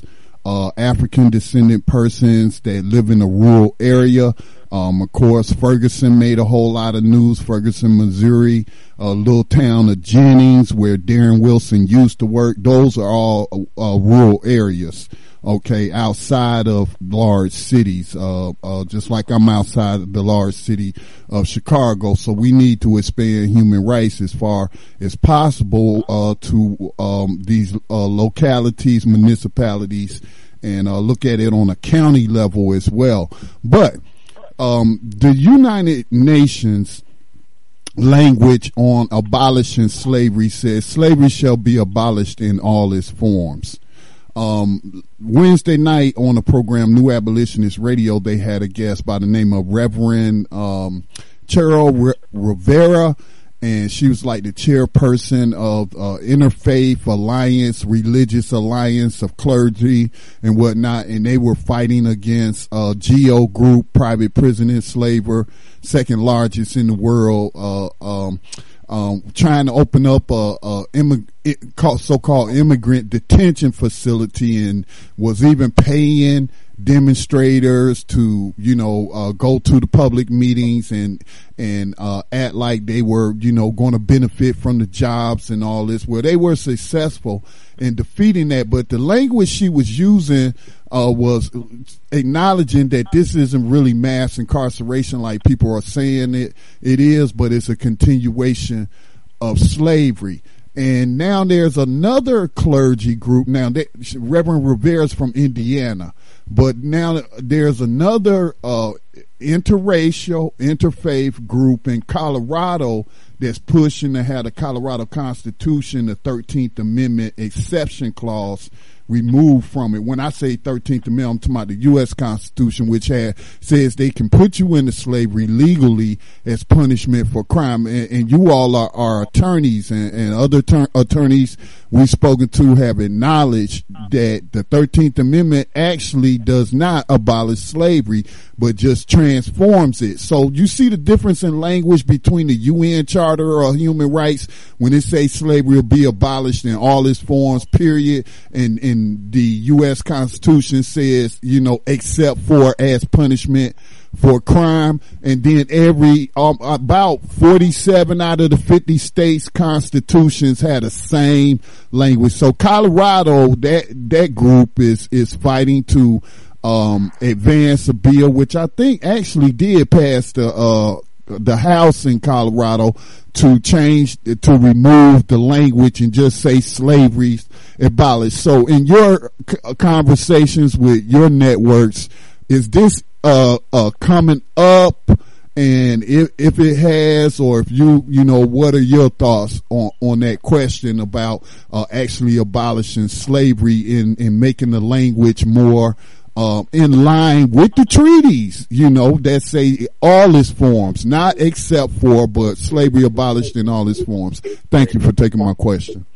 [SPEAKER 2] uh, African descendant persons that live in a rural area. Um, of course, Ferguson made a whole lot of news. Ferguson, Missouri, a little town of Jennings where Darren Wilson used to work. Those are all uh, rural areas. Okay, outside of large cities, uh, uh, just like I'm outside of the large city of Chicago. So we need to expand human rights as far as possible, uh, to, um, these, uh, localities, municipalities, and, uh, look at it on a county level as well. But, um, the United Nations language on abolishing slavery says slavery shall be abolished in all its forms. Um, Wednesday night on the program New Abolitionist Radio, they had a guest by the name of Reverend, um, Cheryl Rivera, and she was like the chairperson of, uh, Interfaith Alliance, Religious Alliance of Clergy and whatnot, and they were fighting against, uh, G O Group, private prison enslaver, second largest in the world, uh, um, Um, trying to open up a, a immig- so-called immigrant detention facility, and was even paying demonstrators to, you know, uh, go to the public meetings and, and, uh, act like they were, you know, going to benefit from the jobs and all this. Well, they were successful in defeating that, but the language she was using, uh, was acknowledging that this isn't really mass incarceration like people are saying it, it is, but it's a continuation of slavery. And now there's another clergy group. Now, they, Reverend Rivera's from Indiana, but now there's another uh, interracial, interfaith group in Colorado that's pushing to have the Colorado Constitution, the thirteenth Amendment exception clause, removed from it. When I say thirteenth Amendment, I'm talking about the U S Constitution, which has, says they can put you into slavery legally as punishment for crime. And, and you all are, are attorneys, and, and other ter- attorneys we've spoken to have acknowledged that the thirteenth Amendment actually does not abolish slavery, but just transforms it. So you see the difference in language between the U N Charter of Human Rights when it says slavery will be abolished in all its forms, period, and, and the U S Constitution says, you know, except for as punishment for crime. And then every, um, about forty-seven out of the fifty states constitutions had the same language. So Colorado, that, that group is, is fighting to, um, advance a bill, which I think actually did pass the, uh, the House in Colorado to change, to remove the language and just say slavery abolished. So in your c- conversations with your networks, is this uh, uh, coming up? And if, if it has, or if you, you know, what are your thoughts on, on that question about, uh, actually abolishing slavery in, in making the language more, uh, in line with the treaties, you know, that say all its forms, not except for, but slavery abolished in all its forms. Thank you for taking my question.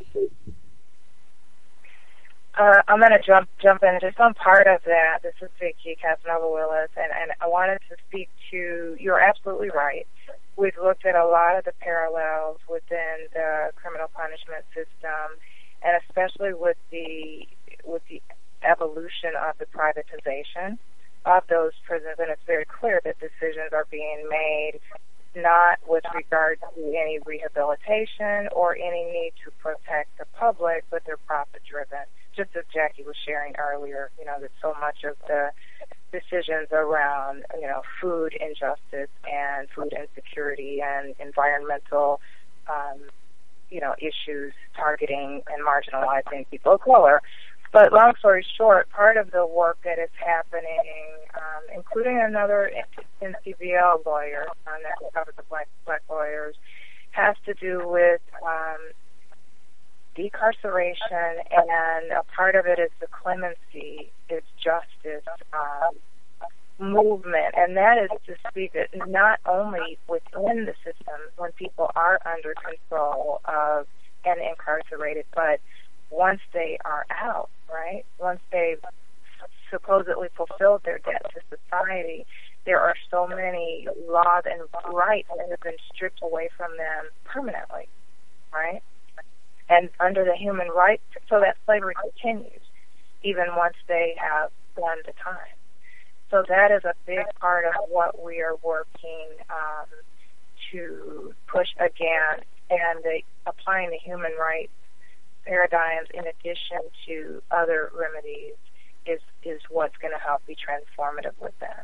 [SPEAKER 5] Uh, I'm going to jump jump in just on part of that. This is Vicki Casanova Willis, and, and I wanted to speak to, you're absolutely right. We've looked at a lot of the parallels within the criminal punishment system, and especially with the with the evolution of the privatization of those prisons, and it's very clear that decisions are being made not with regard to any rehabilitation or any need to protect the public, but they're profit-driven. Just as Jackie was sharing earlier, you know, that so much of the decisions around, you know, food injustice and food insecurity and environmental, um, you know, issues targeting and marginalizing people of color. But long story short, part of the work that is happening, um, including another N C B L lawyer um, that covers the black, black lawyers, has to do with um, decarceration, and a part of it is the clemency, is justice um, movement, and that is to speak that not only within the system when people are under control of and incarcerated, but once they are out, right? Once they've supposedly fulfilled their debt to society, there are so many laws and rights that have been stripped away from them permanently, right? And under the human rights, so that slavery continues. even once they have done the time. So that is a big part of what we are working um, to push again, and the, applying the human rights paradigms in addition to other remedies is, is what's going to help be transformative with that.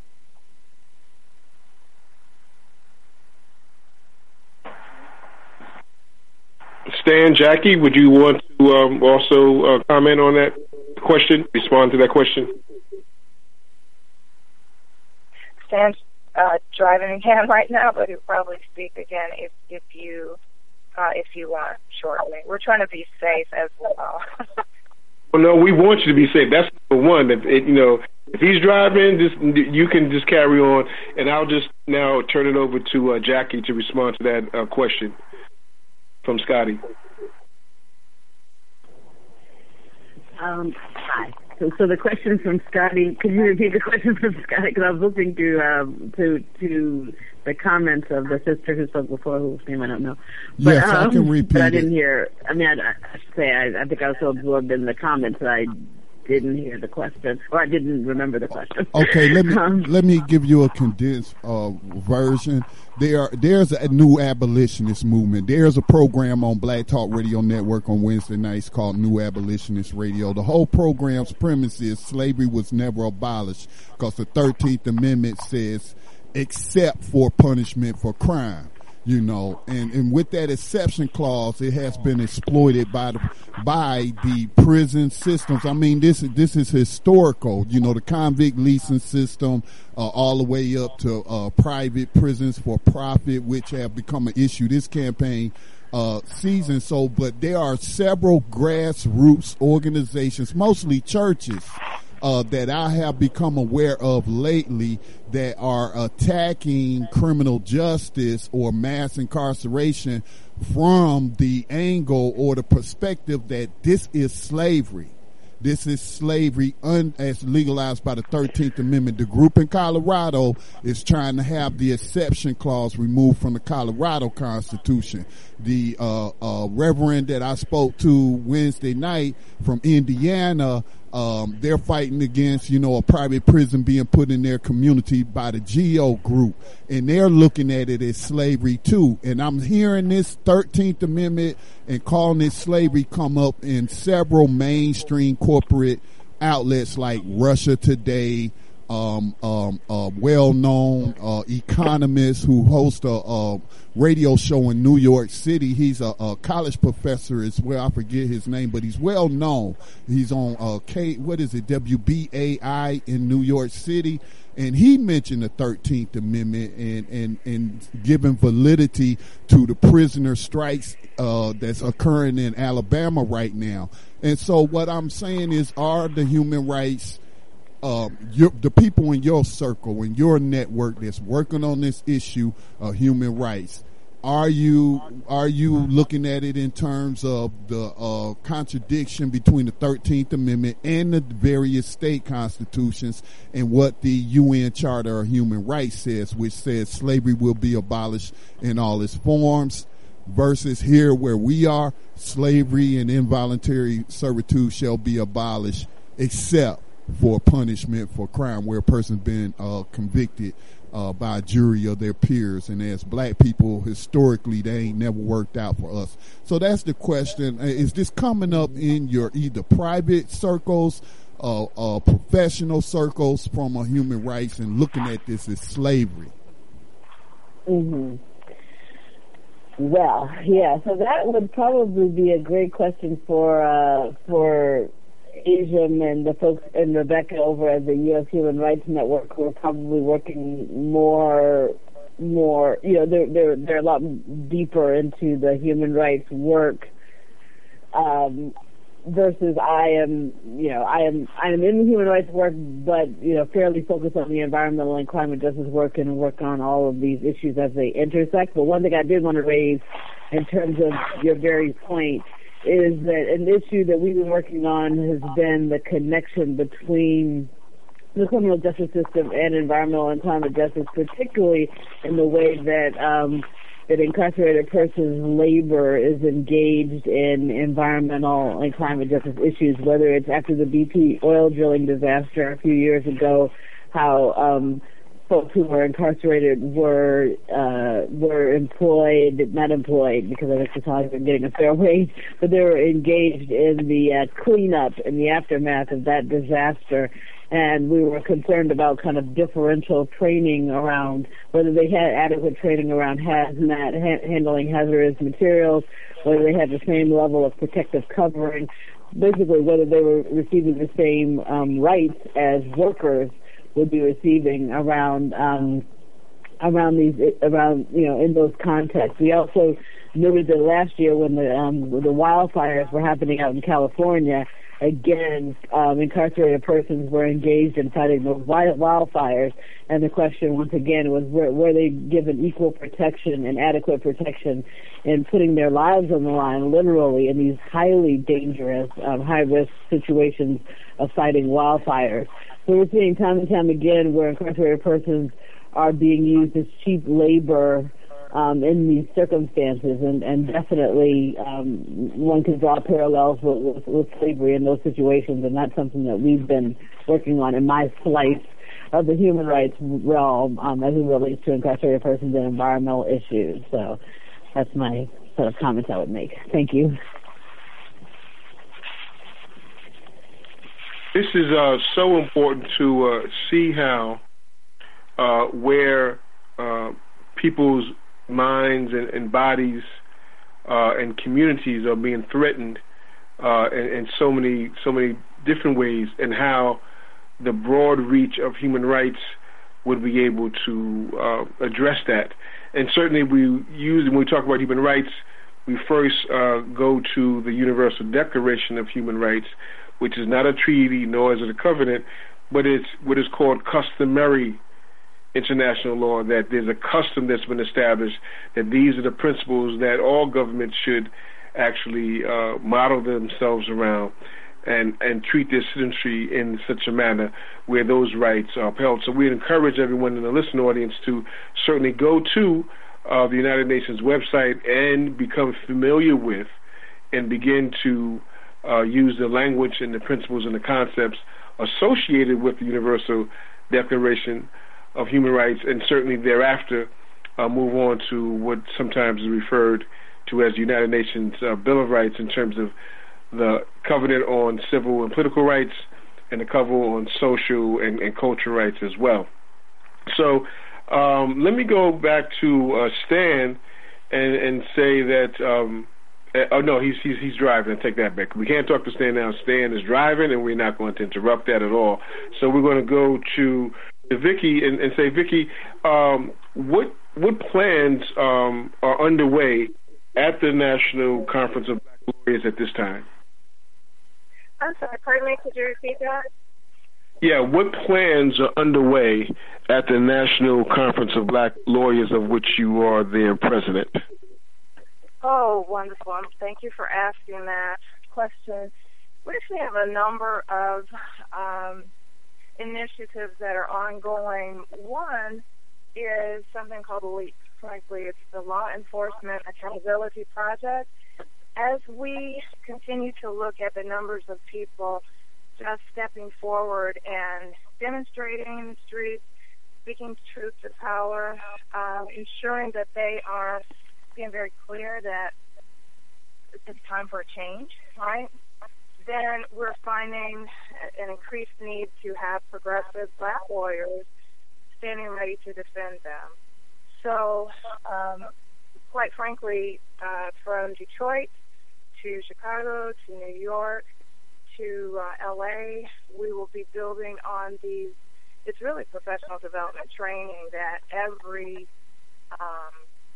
[SPEAKER 3] Stan, Jackie, would you want to um, also uh, comment on that question, respond to that question?
[SPEAKER 5] Stan's uh, driving again right now, but he'll probably speak again if, if you uh, if you want shortly. We're trying to be safe as well.
[SPEAKER 3] Well, no, we want you to be safe. That's number one. If, it, you know, if he's driving, just you can just carry on, and I'll just now turn it over to uh, Jackie to respond to that uh, question from Scotty.
[SPEAKER 7] Um, hi. So, so the question from Scotty, could you repeat the question from Scotty? Because I was listening to um, to to the comments of the sister who spoke before, whose name I don't know. But,
[SPEAKER 2] yes,
[SPEAKER 7] um,
[SPEAKER 2] I can repeat
[SPEAKER 7] but I
[SPEAKER 2] it.
[SPEAKER 7] didn't hear. I mean, I, I should say I, I think I was so absorbed in the comments that I didn't hear the question, or I didn't remember the question.
[SPEAKER 2] Okay, let me
[SPEAKER 7] um,
[SPEAKER 2] let me give you a condensed uh, version. There, there's a new abolitionist movement. There's a program on Black Talk Radio Network on Wednesday nights called New Abolitionist Radio. The whole program's premise is slavery was never abolished because the thirteenth Amendment says except for punishment for crime. You know, and, and with that exception clause, it has been exploited by the, by the prison systems. I mean, this, this is historical, you know, the convict leasing system, uh, all the way up to, uh, private prisons for profit, which have become an issue this campaign, uh, season. So, but there are several grassroots organizations, mostly churches, Uh, that I have become aware of lately that are attacking criminal justice or mass incarceration from the angle or the perspective that this is slavery. This is slavery un- as legalized by the thirteenth Amendment. The group in Colorado is trying to have the exception clause removed from the Colorado Constitution. The uh, uh, reverend that I spoke to Wednesday night from Indiana, um, they're fighting against, you know, a private prison being put in their community by the GEO group. And they're looking at it as slavery too. And I'm hearing this thirteenth Amendment and calling it slavery come up in several mainstream corporate outlets like Russia Today, um, um, uh, well-known, uh, economist who hosts a, a radio show in New York City. He's a, a college professor as well. I forget his name, but he's well known. He's on, uh, K, what is it, W B A I in New York City. And he mentioned the thirteenth Amendment and, and, and giving validity to the prisoner strikes, uh, that's occurring in Alabama right now. And so what I'm saying is, are the human rights, Um, your, the people in your circle, in your network that's working on this issue of human rights, are you are you looking at it in terms of the uh, contradiction between the thirteenth Amendment and the various state constitutions and what the U N Charter of Human Rights says, which says slavery will be abolished in all its forms, versus here where we are, slavery and involuntary servitude shall be abolished except for punishment for crime, where a person's been uh, convicted uh, by a jury of their peers. And as black people, historically, they ain't never worked out for us. So that's the question. Is this coming up in your either private circles, uh, uh, professional circles from a human rights, and looking at this as slavery?
[SPEAKER 7] Mm-hmm. Well, yeah, so that would probably be a great question for uh, for Asian and the folks and Rebecca over at the U S Human Rights Network, who are probably working more, more. You know, they're they're they're a lot deeper into the human rights work. Um, versus I am, you know, I am I am in the human rights work, but you know, fairly focused on the environmental and climate justice work and work on all of these issues as they intersect. But one thing I did want to raise, in terms of your very point, is that an issue that we've been working on has been the connection between the criminal justice system and environmental and climate justice, particularly in the way that um, that incarcerated persons' labor is engaged in environmental and climate justice issues, whether it's after the B P oil drilling disaster a few years ago, how um, folks who were incarcerated were uh, were employed, not employed because I think the time they're getting a fair wage, but they were engaged in the uh, cleanup in the aftermath of that disaster. And we were concerned about kind of differential training around whether they had adequate training around hazmat, ha- handling hazardous materials, whether they had the same level of protective covering, basically whether they were receiving the same um, rights as workers would be receiving around um, around these around you know in those contexts. We also noted that last year when the um, the wildfires were happening out in California, again, um, incarcerated persons were engaged in fighting those wildfires, and the question once again was were, were they given equal protection and adequate protection in putting their lives on the line, literally, in these highly dangerous, um, high-risk situations of fighting wildfires. So we're seeing time and time again where incarcerated persons are being used as cheap labor Um, in these circumstances, and, and definitely um, one can draw parallels with, with, with slavery in those situations, and that's something that we've been working on in my slice of the human rights realm um, as it relates to incarcerated persons and environmental issues. So that's my sort of comments I would make. Thank you.
[SPEAKER 3] This is uh, so important to uh, see how uh, where uh, people's minds and, and bodies uh, and communities are being threatened uh, in, in so many so many different ways, and how the broad reach of human rights would be able to uh, address that. And certainly, we use when we talk about human rights, we first uh, go to the Universal Declaration of Human Rights, which is not a treaty nor is it a covenant, but it's what is called customary international law, that there's a custom that's been established, that these are the principles that all governments should actually uh, model themselves around and, and treat their citizenry in such a manner where those rights are upheld. So we encourage everyone in the listening audience to certainly go to uh, the United Nations website and become familiar with and begin to uh, use the language and the principles and the concepts associated with the Universal Declaration of Human Rights, and certainly thereafter uh, move on to what sometimes is referred to as the United Nations uh, Bill of Rights in terms of the Covenant on Civil and Political Rights and the Covenant on Social and, and Cultural Rights as well. So um, let me go back to uh, Stan and, and say that, um, uh, oh no, he's, he's, he's driving. I take that back. We can't talk to Stan now. Stan is driving, and we're not going to interrupt that at all. So we're going to go to Vicki and, and say, Vicki, um, what what plans um, are underway at the National Conference of Black Lawyers at this time?
[SPEAKER 5] I'm sorry, pardon me, could you repeat that?
[SPEAKER 3] Yeah, what plans are underway at the National Conference of Black Lawyers, of which you are their president?
[SPEAKER 5] Oh, wonderful. Thank you for asking that question. We actually have a number of um, initiatives that are ongoing. One is something called LEAP. Frankly, it's the Law Enforcement Accountability Project. As we continue to look at the numbers of people just stepping forward and demonstrating in the streets, speaking truth to power, um, ensuring that they are being very clear that it's time for a change, right? Then we're finding an increased need to have progressive black lawyers standing ready to defend them. So, um, quite frankly, uh, from Detroit to Chicago to New York to uh, L A, we will be building on these. It's really professional development training that every um,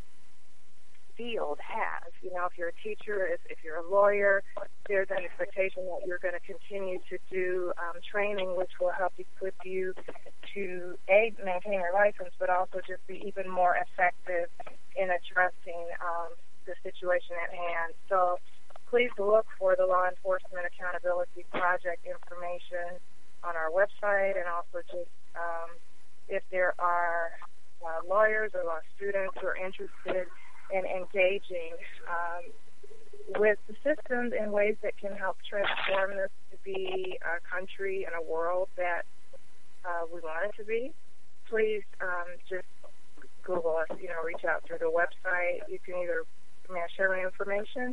[SPEAKER 5] field has. You know, if you're a teacher, if, if you're a lawyer, there's an expectation that you're going to continue to do um, training, which will help equip you to, A, maintain your license, but also just be even more effective in addressing um, the situation at hand. So please look for the Law Enforcement Accountability Project information on our website, and also just um, if there are uh, lawyers or law students who are interested and engaging um, with the systems in ways that can help transform this to be a country and a world that uh, we want it to be. Please um, just Google us, you know, reach out through the website. You can either, may I share my information?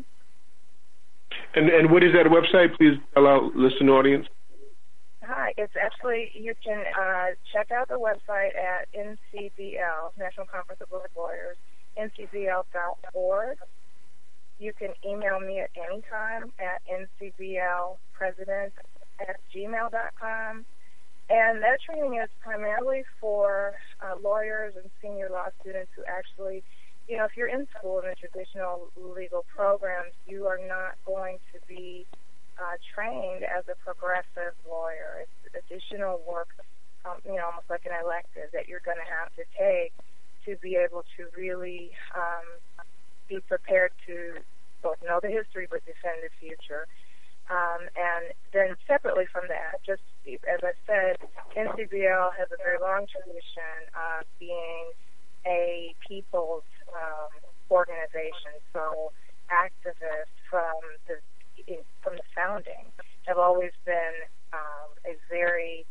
[SPEAKER 3] And and what is that website? Please allow listening audience.
[SPEAKER 5] Hi, it's actually, you can uh, check out the website at N C B L, National Conference of Black Lawyers, N C B L dot org. You can email me at any time at N C B L president at gmail dot com. And that training is primarily for uh, lawyers and senior law students who actually, you know, if you're in school in the traditional legal programs, you are not going to be uh, trained as a progressive lawyer. It's additional work, um, you know, almost like an elective that you're going to have to take to be able to really um, be prepared to both know the history but defend the future. Um, and then separately from that, just as I said, N C B L has a very long tradition of being a people's um, organization. So activists from the from the founding have always been um, a very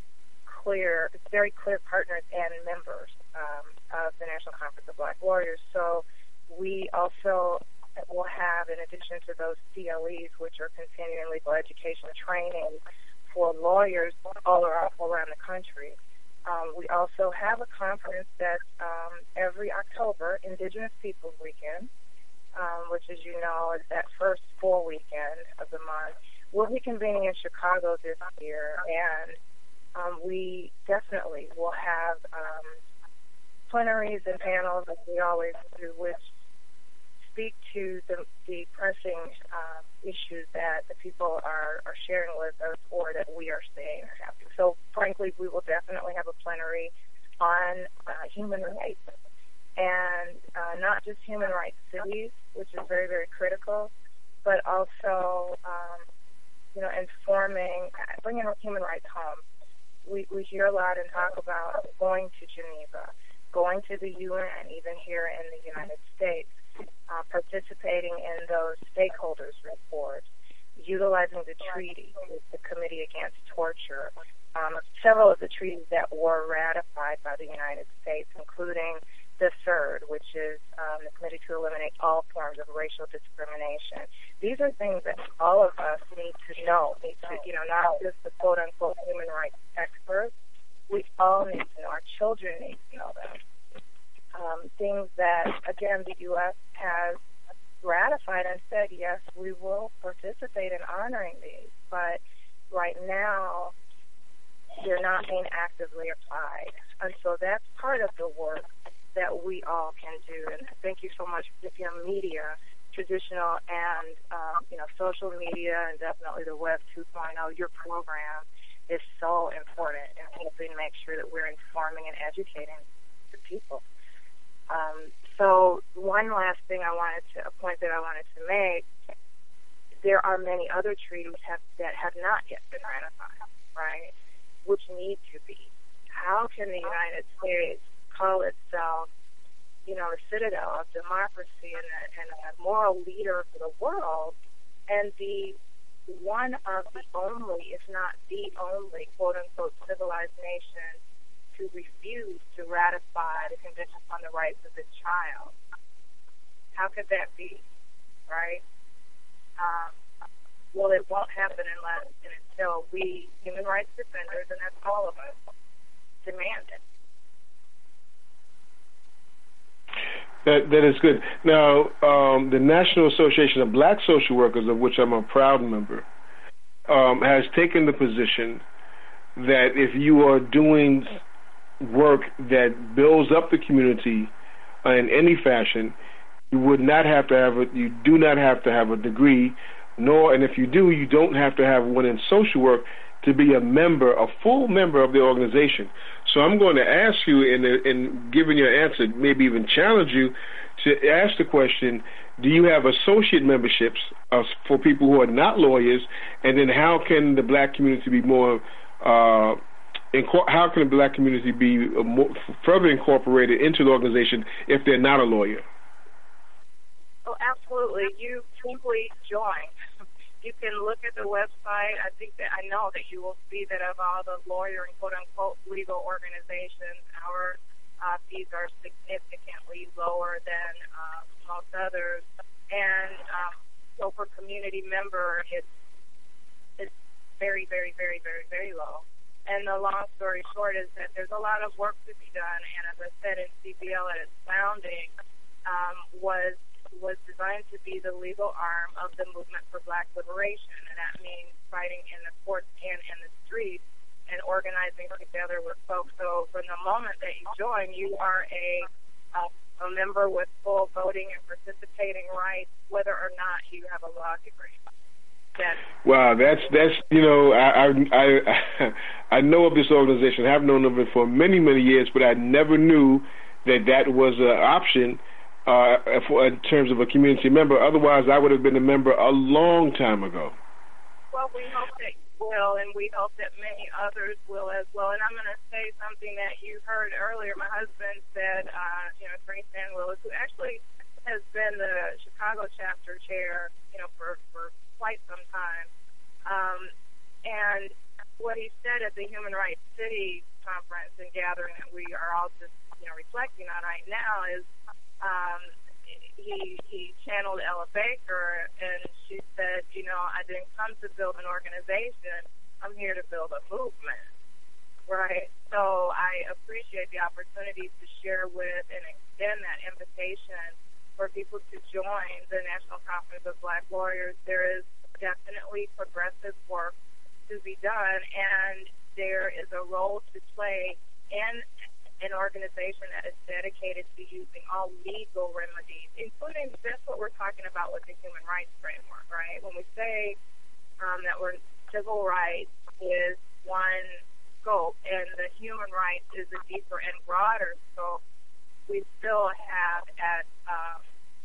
[SPEAKER 5] clear, very clear partners and members um, of the National Conference of Black Lawyers. So we also will have, in addition to those C L Es, which are continuing legal education training for lawyers all around, all around the country, um, we also have a conference that's um, every October, Indigenous Peoples Weekend, um, which, as you know, is that first full weekend of the month. We'll be convening in Chicago this year, and um, we definitely will have um, plenaries and panels, as we always do, which speak to the, the pressing uh, issues that the people are, are sharing with us or that we are seeing are happening. So, frankly, we will definitely have a plenary on uh, human rights, and uh, not just human rights cities, which is very, very critical, but also, um, you know, informing, bringing human rights home. We, we hear a lot and talk about going to Geneva, going to the U N, even here in the United States, Uh, participating in those stakeholders reports, utilizing the treaty, the Committee Against Torture, um, several of the treaties that were ratified by the United States, including the third, which is um, the Committee to Eliminate All Forms of Racial Discrimination. These are things that all of us need to know, need to, you know, not just the quote-unquote human rights experts. We all need to know. Our children need to know them. Um, things that, again, the U S has ratified and said, yes, we will participate in honoring these, but right now they're not being actively applied. And so that's part of the work that we all can do. And thank you so much, you know, media, traditional and, um, you know, social media, and definitely the Web two point oh. Your program is so important in helping make sure that we're informing and educating the people. Um, so one last thing I wanted to, a point that I wanted to make, there are many other treaties have, that have not yet been ratified, right, which need to be. How can the United States call itself, you know, a citadel of democracy and a, and a moral leader for the world and be one of the only, if not the only, quote-unquote, civilized nation to refuse to ratify the Convention on the Rights of the Child? How could that be, right? Um, well, it won't happen unless and until we, human rights defenders, and that's all of us, demand it.
[SPEAKER 3] That that is good. Now, um, the National Association of Black Social Workers, of which I'm a proud member, um, has taken the position that if you are doing work that builds up the community uh, in any fashion, you would not have to have a, you do not have to have a degree, nor, and if you do, you don't have to have one in social work to be a member, a full member of the organization. So I'm going to ask you, in, in giving your answer, maybe even challenge you to ask the question, do you have associate memberships uh, for people who are not lawyers, and then how can the black community be more uh, Inco- how can the black community be more, further incorporated into the organization if they're not a lawyer?
[SPEAKER 5] absolutely. You simply join. You can look at the website. I think that I know that you will see that of all the lawyer and quote unquote legal organizations, our uh, fees are significantly lower than uh, most others. And um, so for community member, it's it's very, very, very, very, very low. And the long story short is that there's a lot of work to be done. And as I said, N C B L at its founding um, was was designed to be the legal arm of the movement for Black liberation, and that means fighting in the courts and in the streets and organizing together with folks. So from the moment that you join, you are a a, a member with full voting and participating rights, whether or not you have a law degree. That's
[SPEAKER 3] wow, that's that's you know I I I, I know of this organization. I've known of it for many many years, but I never knew that that was an option. Uh, for, in terms of a community member. Otherwise, I would have been a member a long time ago.
[SPEAKER 5] Well, we hope that you will, and we hope that many others will as well. And I'm going to say something that you heard earlier. My husband said, uh, you know, Attorney Stan Willis, who actually has been the Chicago chapter chair, you know, for, for quite some time. Um, and what he said at the Human Rights City conference and gathering that we are all just, you know, reflecting on right now is, Um, he he channeled Ella Baker, and she said, you know, I didn't come to build an organization. I'm here to build a movement, right? So I appreciate the opportunity to share with and extend that invitation for people to join the National Conference of Black Lawyers. There is definitely progressive work to be done, and there is a role to play in an organization that is dedicated to using all legal remedies, including that's what we're talking about with the human rights framework, right? When we say um, that we're civil rights is one scope and the human rights is a deeper and broader scope, we still have at um,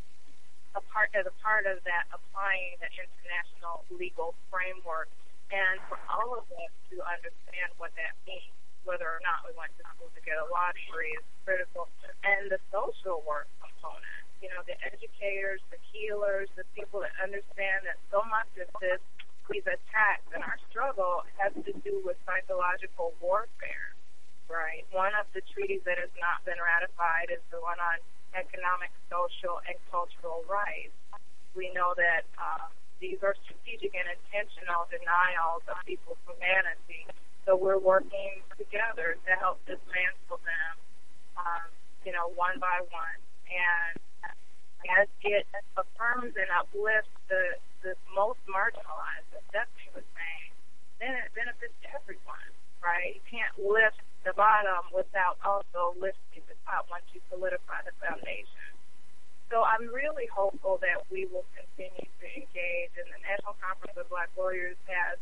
[SPEAKER 5] a part as a part of that applying the international legal framework, and for all of us to understand what that means. Whether or not we went to school to get a law degree is critical. And the social work component, you know, the educators, the healers, the people that understand that so much of this, these attacks and our struggle has to do with psychological warfare, right? One of the treaties that has not been ratified is the one on economic, social, and cultural rights. We know that uh, these are strategic and intentional denials of people's humanity. So we're working together to help dismantle them, um, you know, one by one. And as it affirms and uplifts the, the most marginalized, as Stephanie was saying, then it benefits everyone, right? You can't lift the bottom without also lifting the top once you solidify the foundation. So I'm really hopeful that we will continue to engage, and the National Conference of Black Lawyers has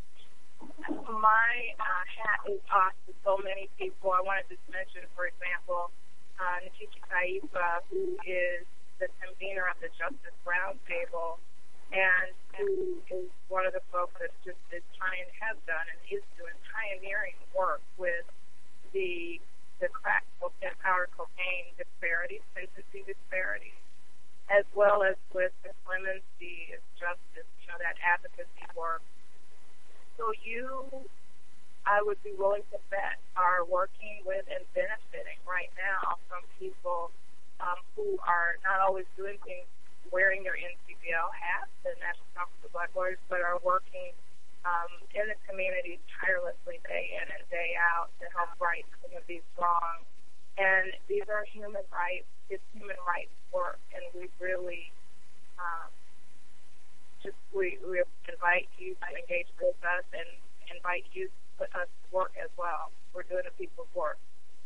[SPEAKER 5] my uh, hat is off to so many people. I wanted to mention, for example, uh, Nkechi Taifa, who is the convener of the Justice Roundtable, and who is one of the folks that just is trying, has done and is doing pioneering work with the the crack and powder cocaine disparities, sentencing disparities, as well as with the clemency of justice, you know, that advocacy work. So you, I would be willing to bet, are working with and benefiting right now from people um, who are not always doing things wearing their N C B L hats, the National Conference of Black Lawyers, but are working um, in the community tirelessly day in and day out to help right communities wrong. And these are human rights, it's human rights work, and we really um, Just, we, we invite you to engage with us and invite you to put us to work as well. We're doing the people's work.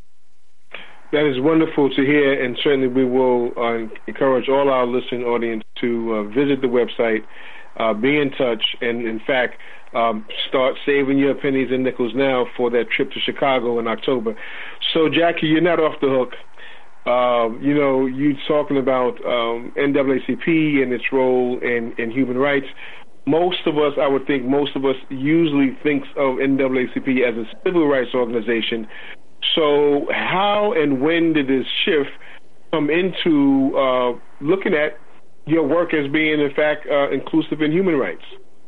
[SPEAKER 3] That is wonderful to hear, and certainly we will uh, encourage all our listening audience to uh, visit the website, uh, be in touch, and in fact, um, start saving your pennies and nickels now for that trip to Chicago in October. So, Jackie, you're not off the hook. Uh, you know, you talking about um, N double A C P and its role in, in human rights. Most of us, I would think, most of us usually thinks of N double A C P as a civil rights organization. So how and when did this shift come into uh, looking at your work as being, in fact, uh, inclusive in human rights?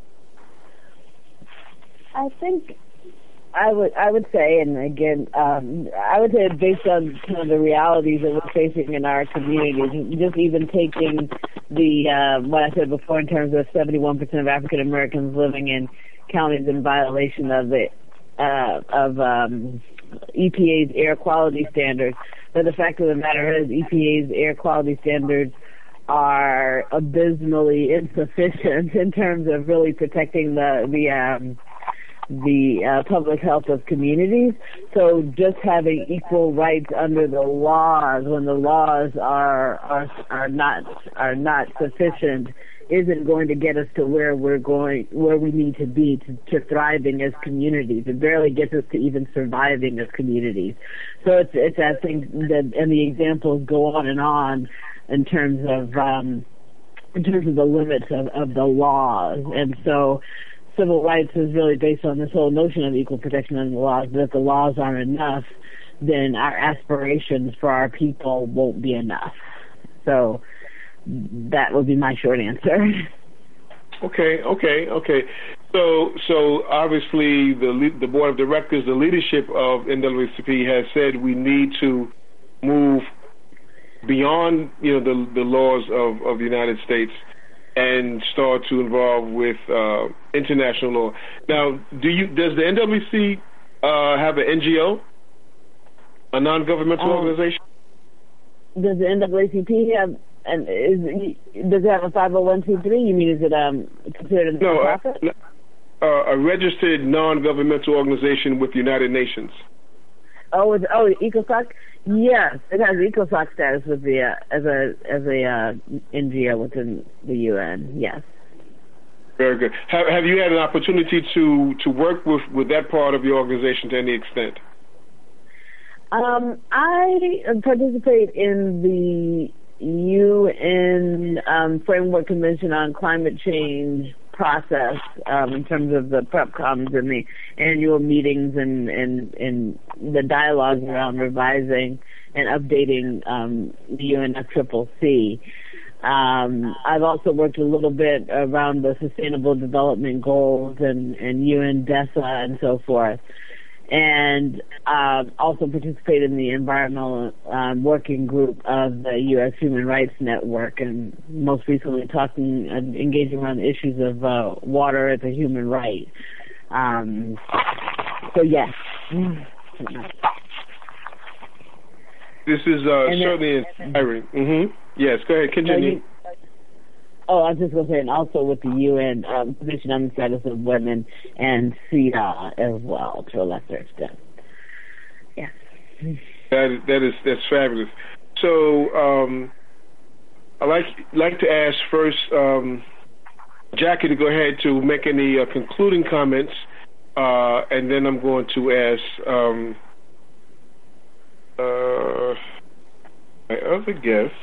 [SPEAKER 7] I think I would I would say, and again, um, I would say based on kind of the realities that we're facing in our communities, just even taking the uh, what I said before in terms of seventy-one percent of African Americans living in counties in violation of the uh, of um, E P A's air quality standards. But the fact of the matter is, E P A's air quality standards are abysmally insufficient in terms of really protecting the the um, the uh, public health of communities. So just having equal rights under the laws when the laws are are are not are not sufficient isn't going to get us to where we're going, where we need to be to, to thriving as communities. It barely gets us to even surviving as communities. So it's it's I think that, and the examples go on and on in terms of um, in terms of the limits of, of the laws. And so civil rights is really based on this whole notion of equal protection under the laws, but if the laws aren't enough, then our aspirations for our people won't be enough. So that would be my short answer.
[SPEAKER 3] Okay, okay, okay. So, so obviously the the board of directors, the leadership of N double A C P has said we need to move beyond, you know, the the laws of, of the United States and start to involve with uh, international law. Now, do you does the N double A C P uh, have an N G O, a non-governmental um, organization?
[SPEAKER 7] Does the N double A C P have? And is, does it have a five oh one c three? You mean, is it um, considered a non-profit?
[SPEAKER 3] No, uh, a registered non-governmental organization with the United Nations.
[SPEAKER 7] Oh, it's, oh, ECOSOC? Yes, it has ECOSOC status with the uh, as a as a uh, N G O within the U N. Yes.
[SPEAKER 3] Very good. Have Have you had an opportunity to to work with with that part of your organization to any extent?
[SPEAKER 7] Um, I participate in the U N um, Framework Convention on Climate Change process um, in terms of the prep comms and the annual meetings and, and, and the dialogues around revising and updating um, the U N F C C C. Um, I've also worked a little bit around the Sustainable Development Goals and, and U N D E S A and so forth. And uh, also participate in the environmental um, working group of the U S Human Rights Network, and most recently talking and engaging around the issues of uh, water as a human right. Um, so yes.
[SPEAKER 3] This is uh, certainly inspiring. Mm-hmm. Yes, go ahead, continue.
[SPEAKER 7] So Oh, I was just going to say, and also with the U N um, Commission on the Status of Women and C E D A as well, to a lesser extent. Yeah.
[SPEAKER 3] That that is that's fabulous. So, um, I like like to ask first, um, Jackie, to go ahead to make any uh, concluding comments, uh, and then I'm going to ask um, uh, my other guest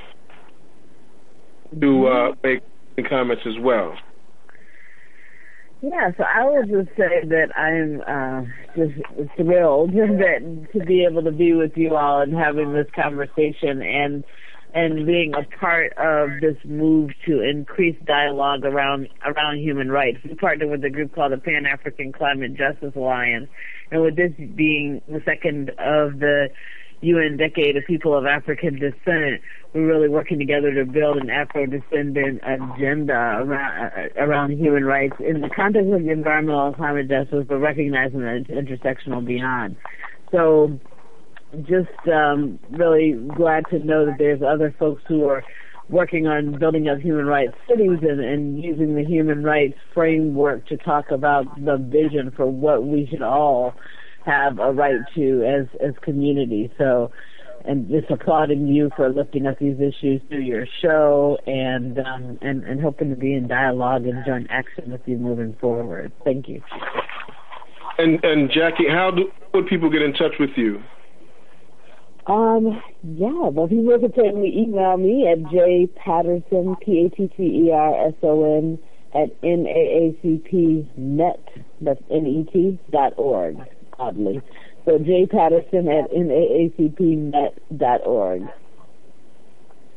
[SPEAKER 3] to uh, make comments as well.
[SPEAKER 7] Yeah, so I will just say that I'm uh, just thrilled that to be able to be with you all and having this conversation and and being a part of this move to increase dialogue around around human rights. We partnered with a group called the Pan-African Climate Justice Alliance, and with this being the second of the U N Decade of People of African Descent, we're really working together to build an Afro-descendant agenda around, uh, around human rights in the context of the environmental and climate justice, but recognizing that it's intersectional beyond. So just um, really glad to know that there's other folks who are working on building up human rights cities and, and using the human rights framework to talk about the vision for what we should all have a right to as as community. So, and just applauding you for lifting up these issues through your show, and um, and and hoping to be in dialogue and joint action with you moving forward. Thank you.
[SPEAKER 3] And and Jackie, how do would people get in touch with you?
[SPEAKER 7] Um, yeah, well, people can certainly email me at jpatterson, P A T T E R S O N, at N A A C P net, that's N E T, dot org. Oddly. So J Patterson at N A A C P net dot org.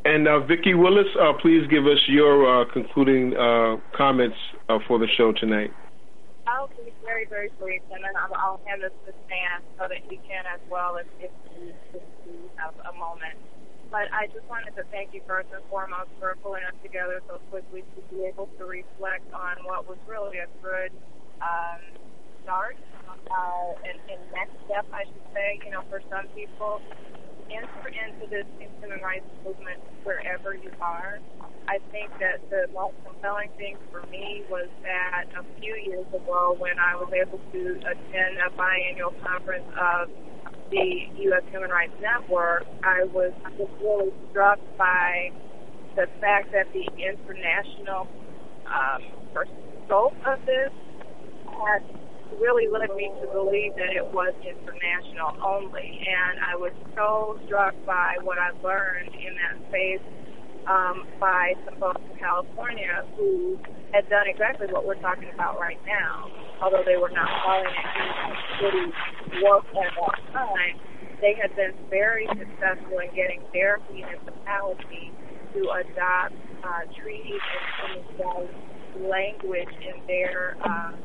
[SPEAKER 3] And uh, Vicki Willis, uh, please give us your uh, concluding uh, comments uh, for the show tonight.
[SPEAKER 5] I'll be very, very brief, and then I'll, I'll hand this to Stan so that he can as well if, if, he, if he has a moment. But I just wanted to thank you first and foremost for pulling us together so quickly to be able to reflect on what was really a good um, start uh, and, and next step, I should say, you know, for some people. Enter into this human rights movement wherever you are. I think that the most compelling thing for me was that a few years ago when I was able to attend a biannual conference of the U S Human Rights Network, I was just really struck by the fact that the international um, scope of this had really led me to believe that it was international only. And I was so struck by what I learned in that space um, by some folks in California who had done exactly what we're talking about right now. Although they were not calling it city work at that time, they had been very successful in getting their municipality to adopt uh, treaties and human rights language in their um,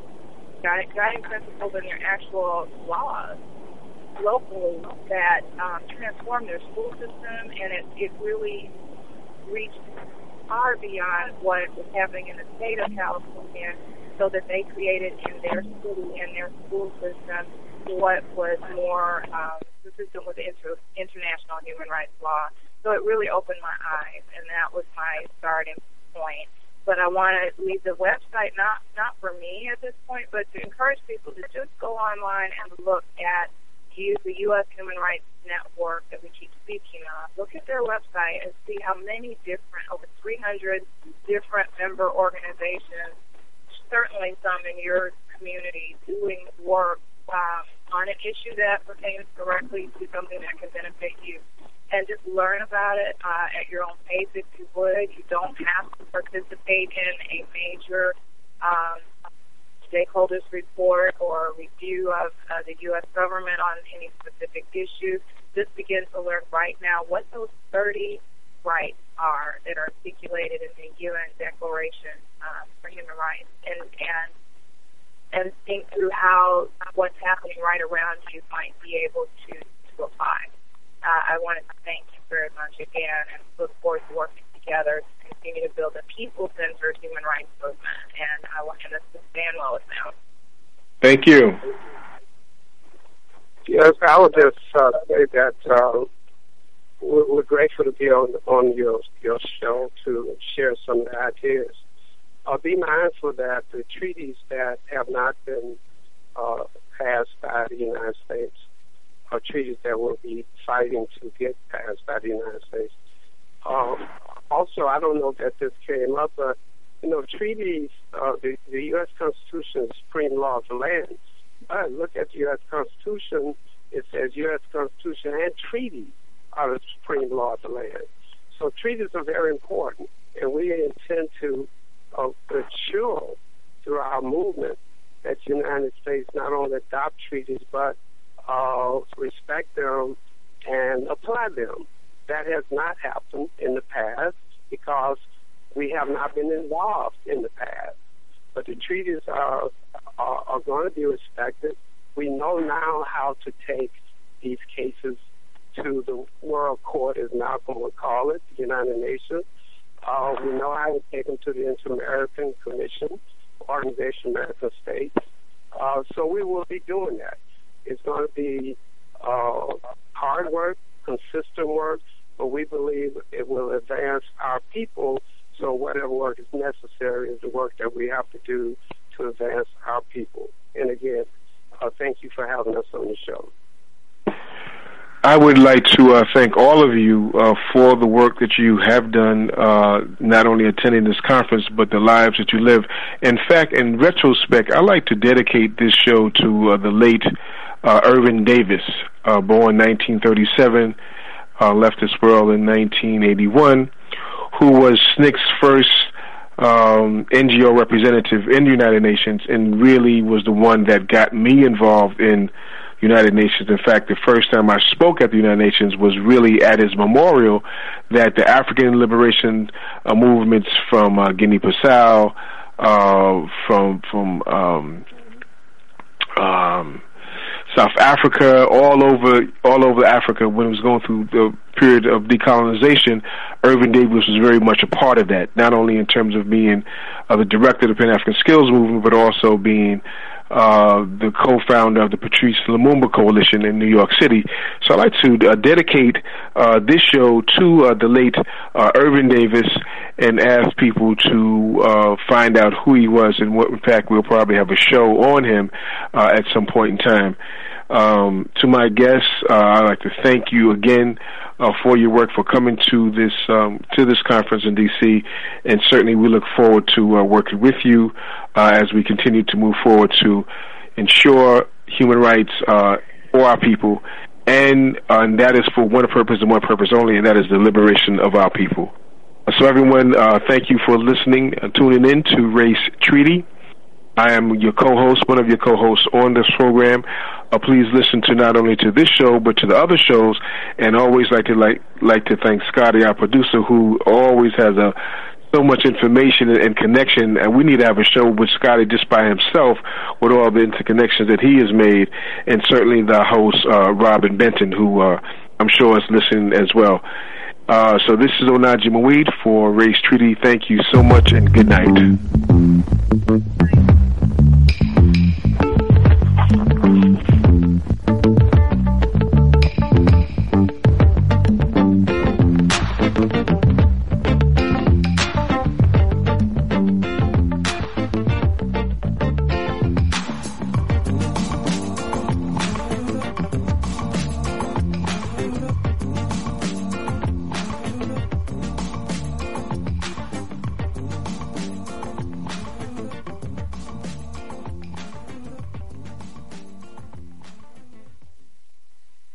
[SPEAKER 5] guiding principles and their actual laws locally that um, transformed their school system, and it, it really reached far beyond what was happening in the state of California, so that they created in their city and their school system what was more um, consistent with inter- international human rights law. So it really opened my eyes, and that was my starting point. But I want to leave the website not not for me at this point, but to encourage people to just go online and look at the U S Human Rights Network that we keep speaking of. Look at their website and see how many different, over three hundred different member organizations, certainly some in your community, doing work um, on an issue that pertains directly to something that can benefit you. And just learn about it uh, at your own pace if you would. You don't have to participate in a major um, stakeholders report or review of uh, the U S government on any specific issue. Just begin to learn right now what those thirty rights are that are articulated in the U N Declaration uh, for Human Rights, and and and think through how what's happening right around you might be able to, to apply. Uh, I wanted to thank you very much again and look forward to working together to continue to build a people-centered human rights movement. And I want to stand well with now.
[SPEAKER 3] Thank you.
[SPEAKER 6] Yes, I would just uh, say that uh, we're, we're grateful to be on, on your, your show to share some of the ideas. Uh, be mindful that the treaties that have not been uh, passed by the United States are treaties that will be fighting to get passed by the United States. Um, also, I don't know that this came up, but, you know, treaties, uh, the, the U S Constitution is supreme law of the land. But look at the U S Constitution, it says U S Constitution and treaties are the supreme law of the land. So treaties are very important, and we intend to uh, ensure through our movement that the United States not only adopt treaties, but Uh, respect them and apply them. That has not happened in the past because we have not been involved in the past. But the treaties are, are, are going to be respected. We know now how to take these cases to the World Court, as Malcolm would call it, the United Nations. Uh, we know how to take them to the Inter-American Commission, Organization of American States. Uh, so we will be doing that. It's going to be uh, hard work, consistent work, but we believe it will advance our people. So whatever work is necessary is the work that we have to do to advance our people. And again, uh, thank you for having us on the show.
[SPEAKER 3] I would like to uh, thank all of you uh, for the work that you have done, uh, not only attending this conference, but the lives that you live. In fact, in retrospect, I like to dedicate this show to uh, the late uh, Irvin Davis, uh, born nineteen thirty-seven, uh, left this world in nineteen eighty-one, who was S N C C's first um, N G O representative in the United Nations and really was the one that got me involved in United Nations. In fact, the first time I spoke at the United Nations was really at his memorial that the African liberation uh, movements from uh, Guinea-Bissau, uh, from from um, um, South Africa, all over all over Africa, when it was going through the period of decolonization, Irvin Davis was very much a part of that, not only in terms of being uh, the director of the Pan-African Skills Movement, but also being uh, the co-founder of the Patrice Lumumba Coalition in New York City. So I'd like to uh, dedicate uh, this show to uh, the late uh, Irvin Davis and ask people to uh, find out who he was, and what, in fact, we'll probably have a show on him uh, at some point in time. Um, to my guests, uh, I'd like to thank you again uh, for your work, for coming to this um, to this conference in D C, and certainly we look forward to uh, working with you uh, as we continue to move forward to ensure human rights uh, for our people, and, uh, and that is for one purpose and one purpose only, and that is the liberation of our people. So everyone, uh, thank you for listening and tuning in to Race Treaty. I am your co-host, one of your co-hosts on this program. Uh, please listen to not only to this show, but to the other shows, and always like to like like to thank Scotty, our producer, who always has a so much information and, and connection, and we need to have a show with Scotty just by himself with all the interconnections that he has made, and certainly the host, uh, Robin Benton, who uh, I'm sure is listening as well. Uh, so this is Onaji Mawid for Race Treaty. Thank you so much, and good night.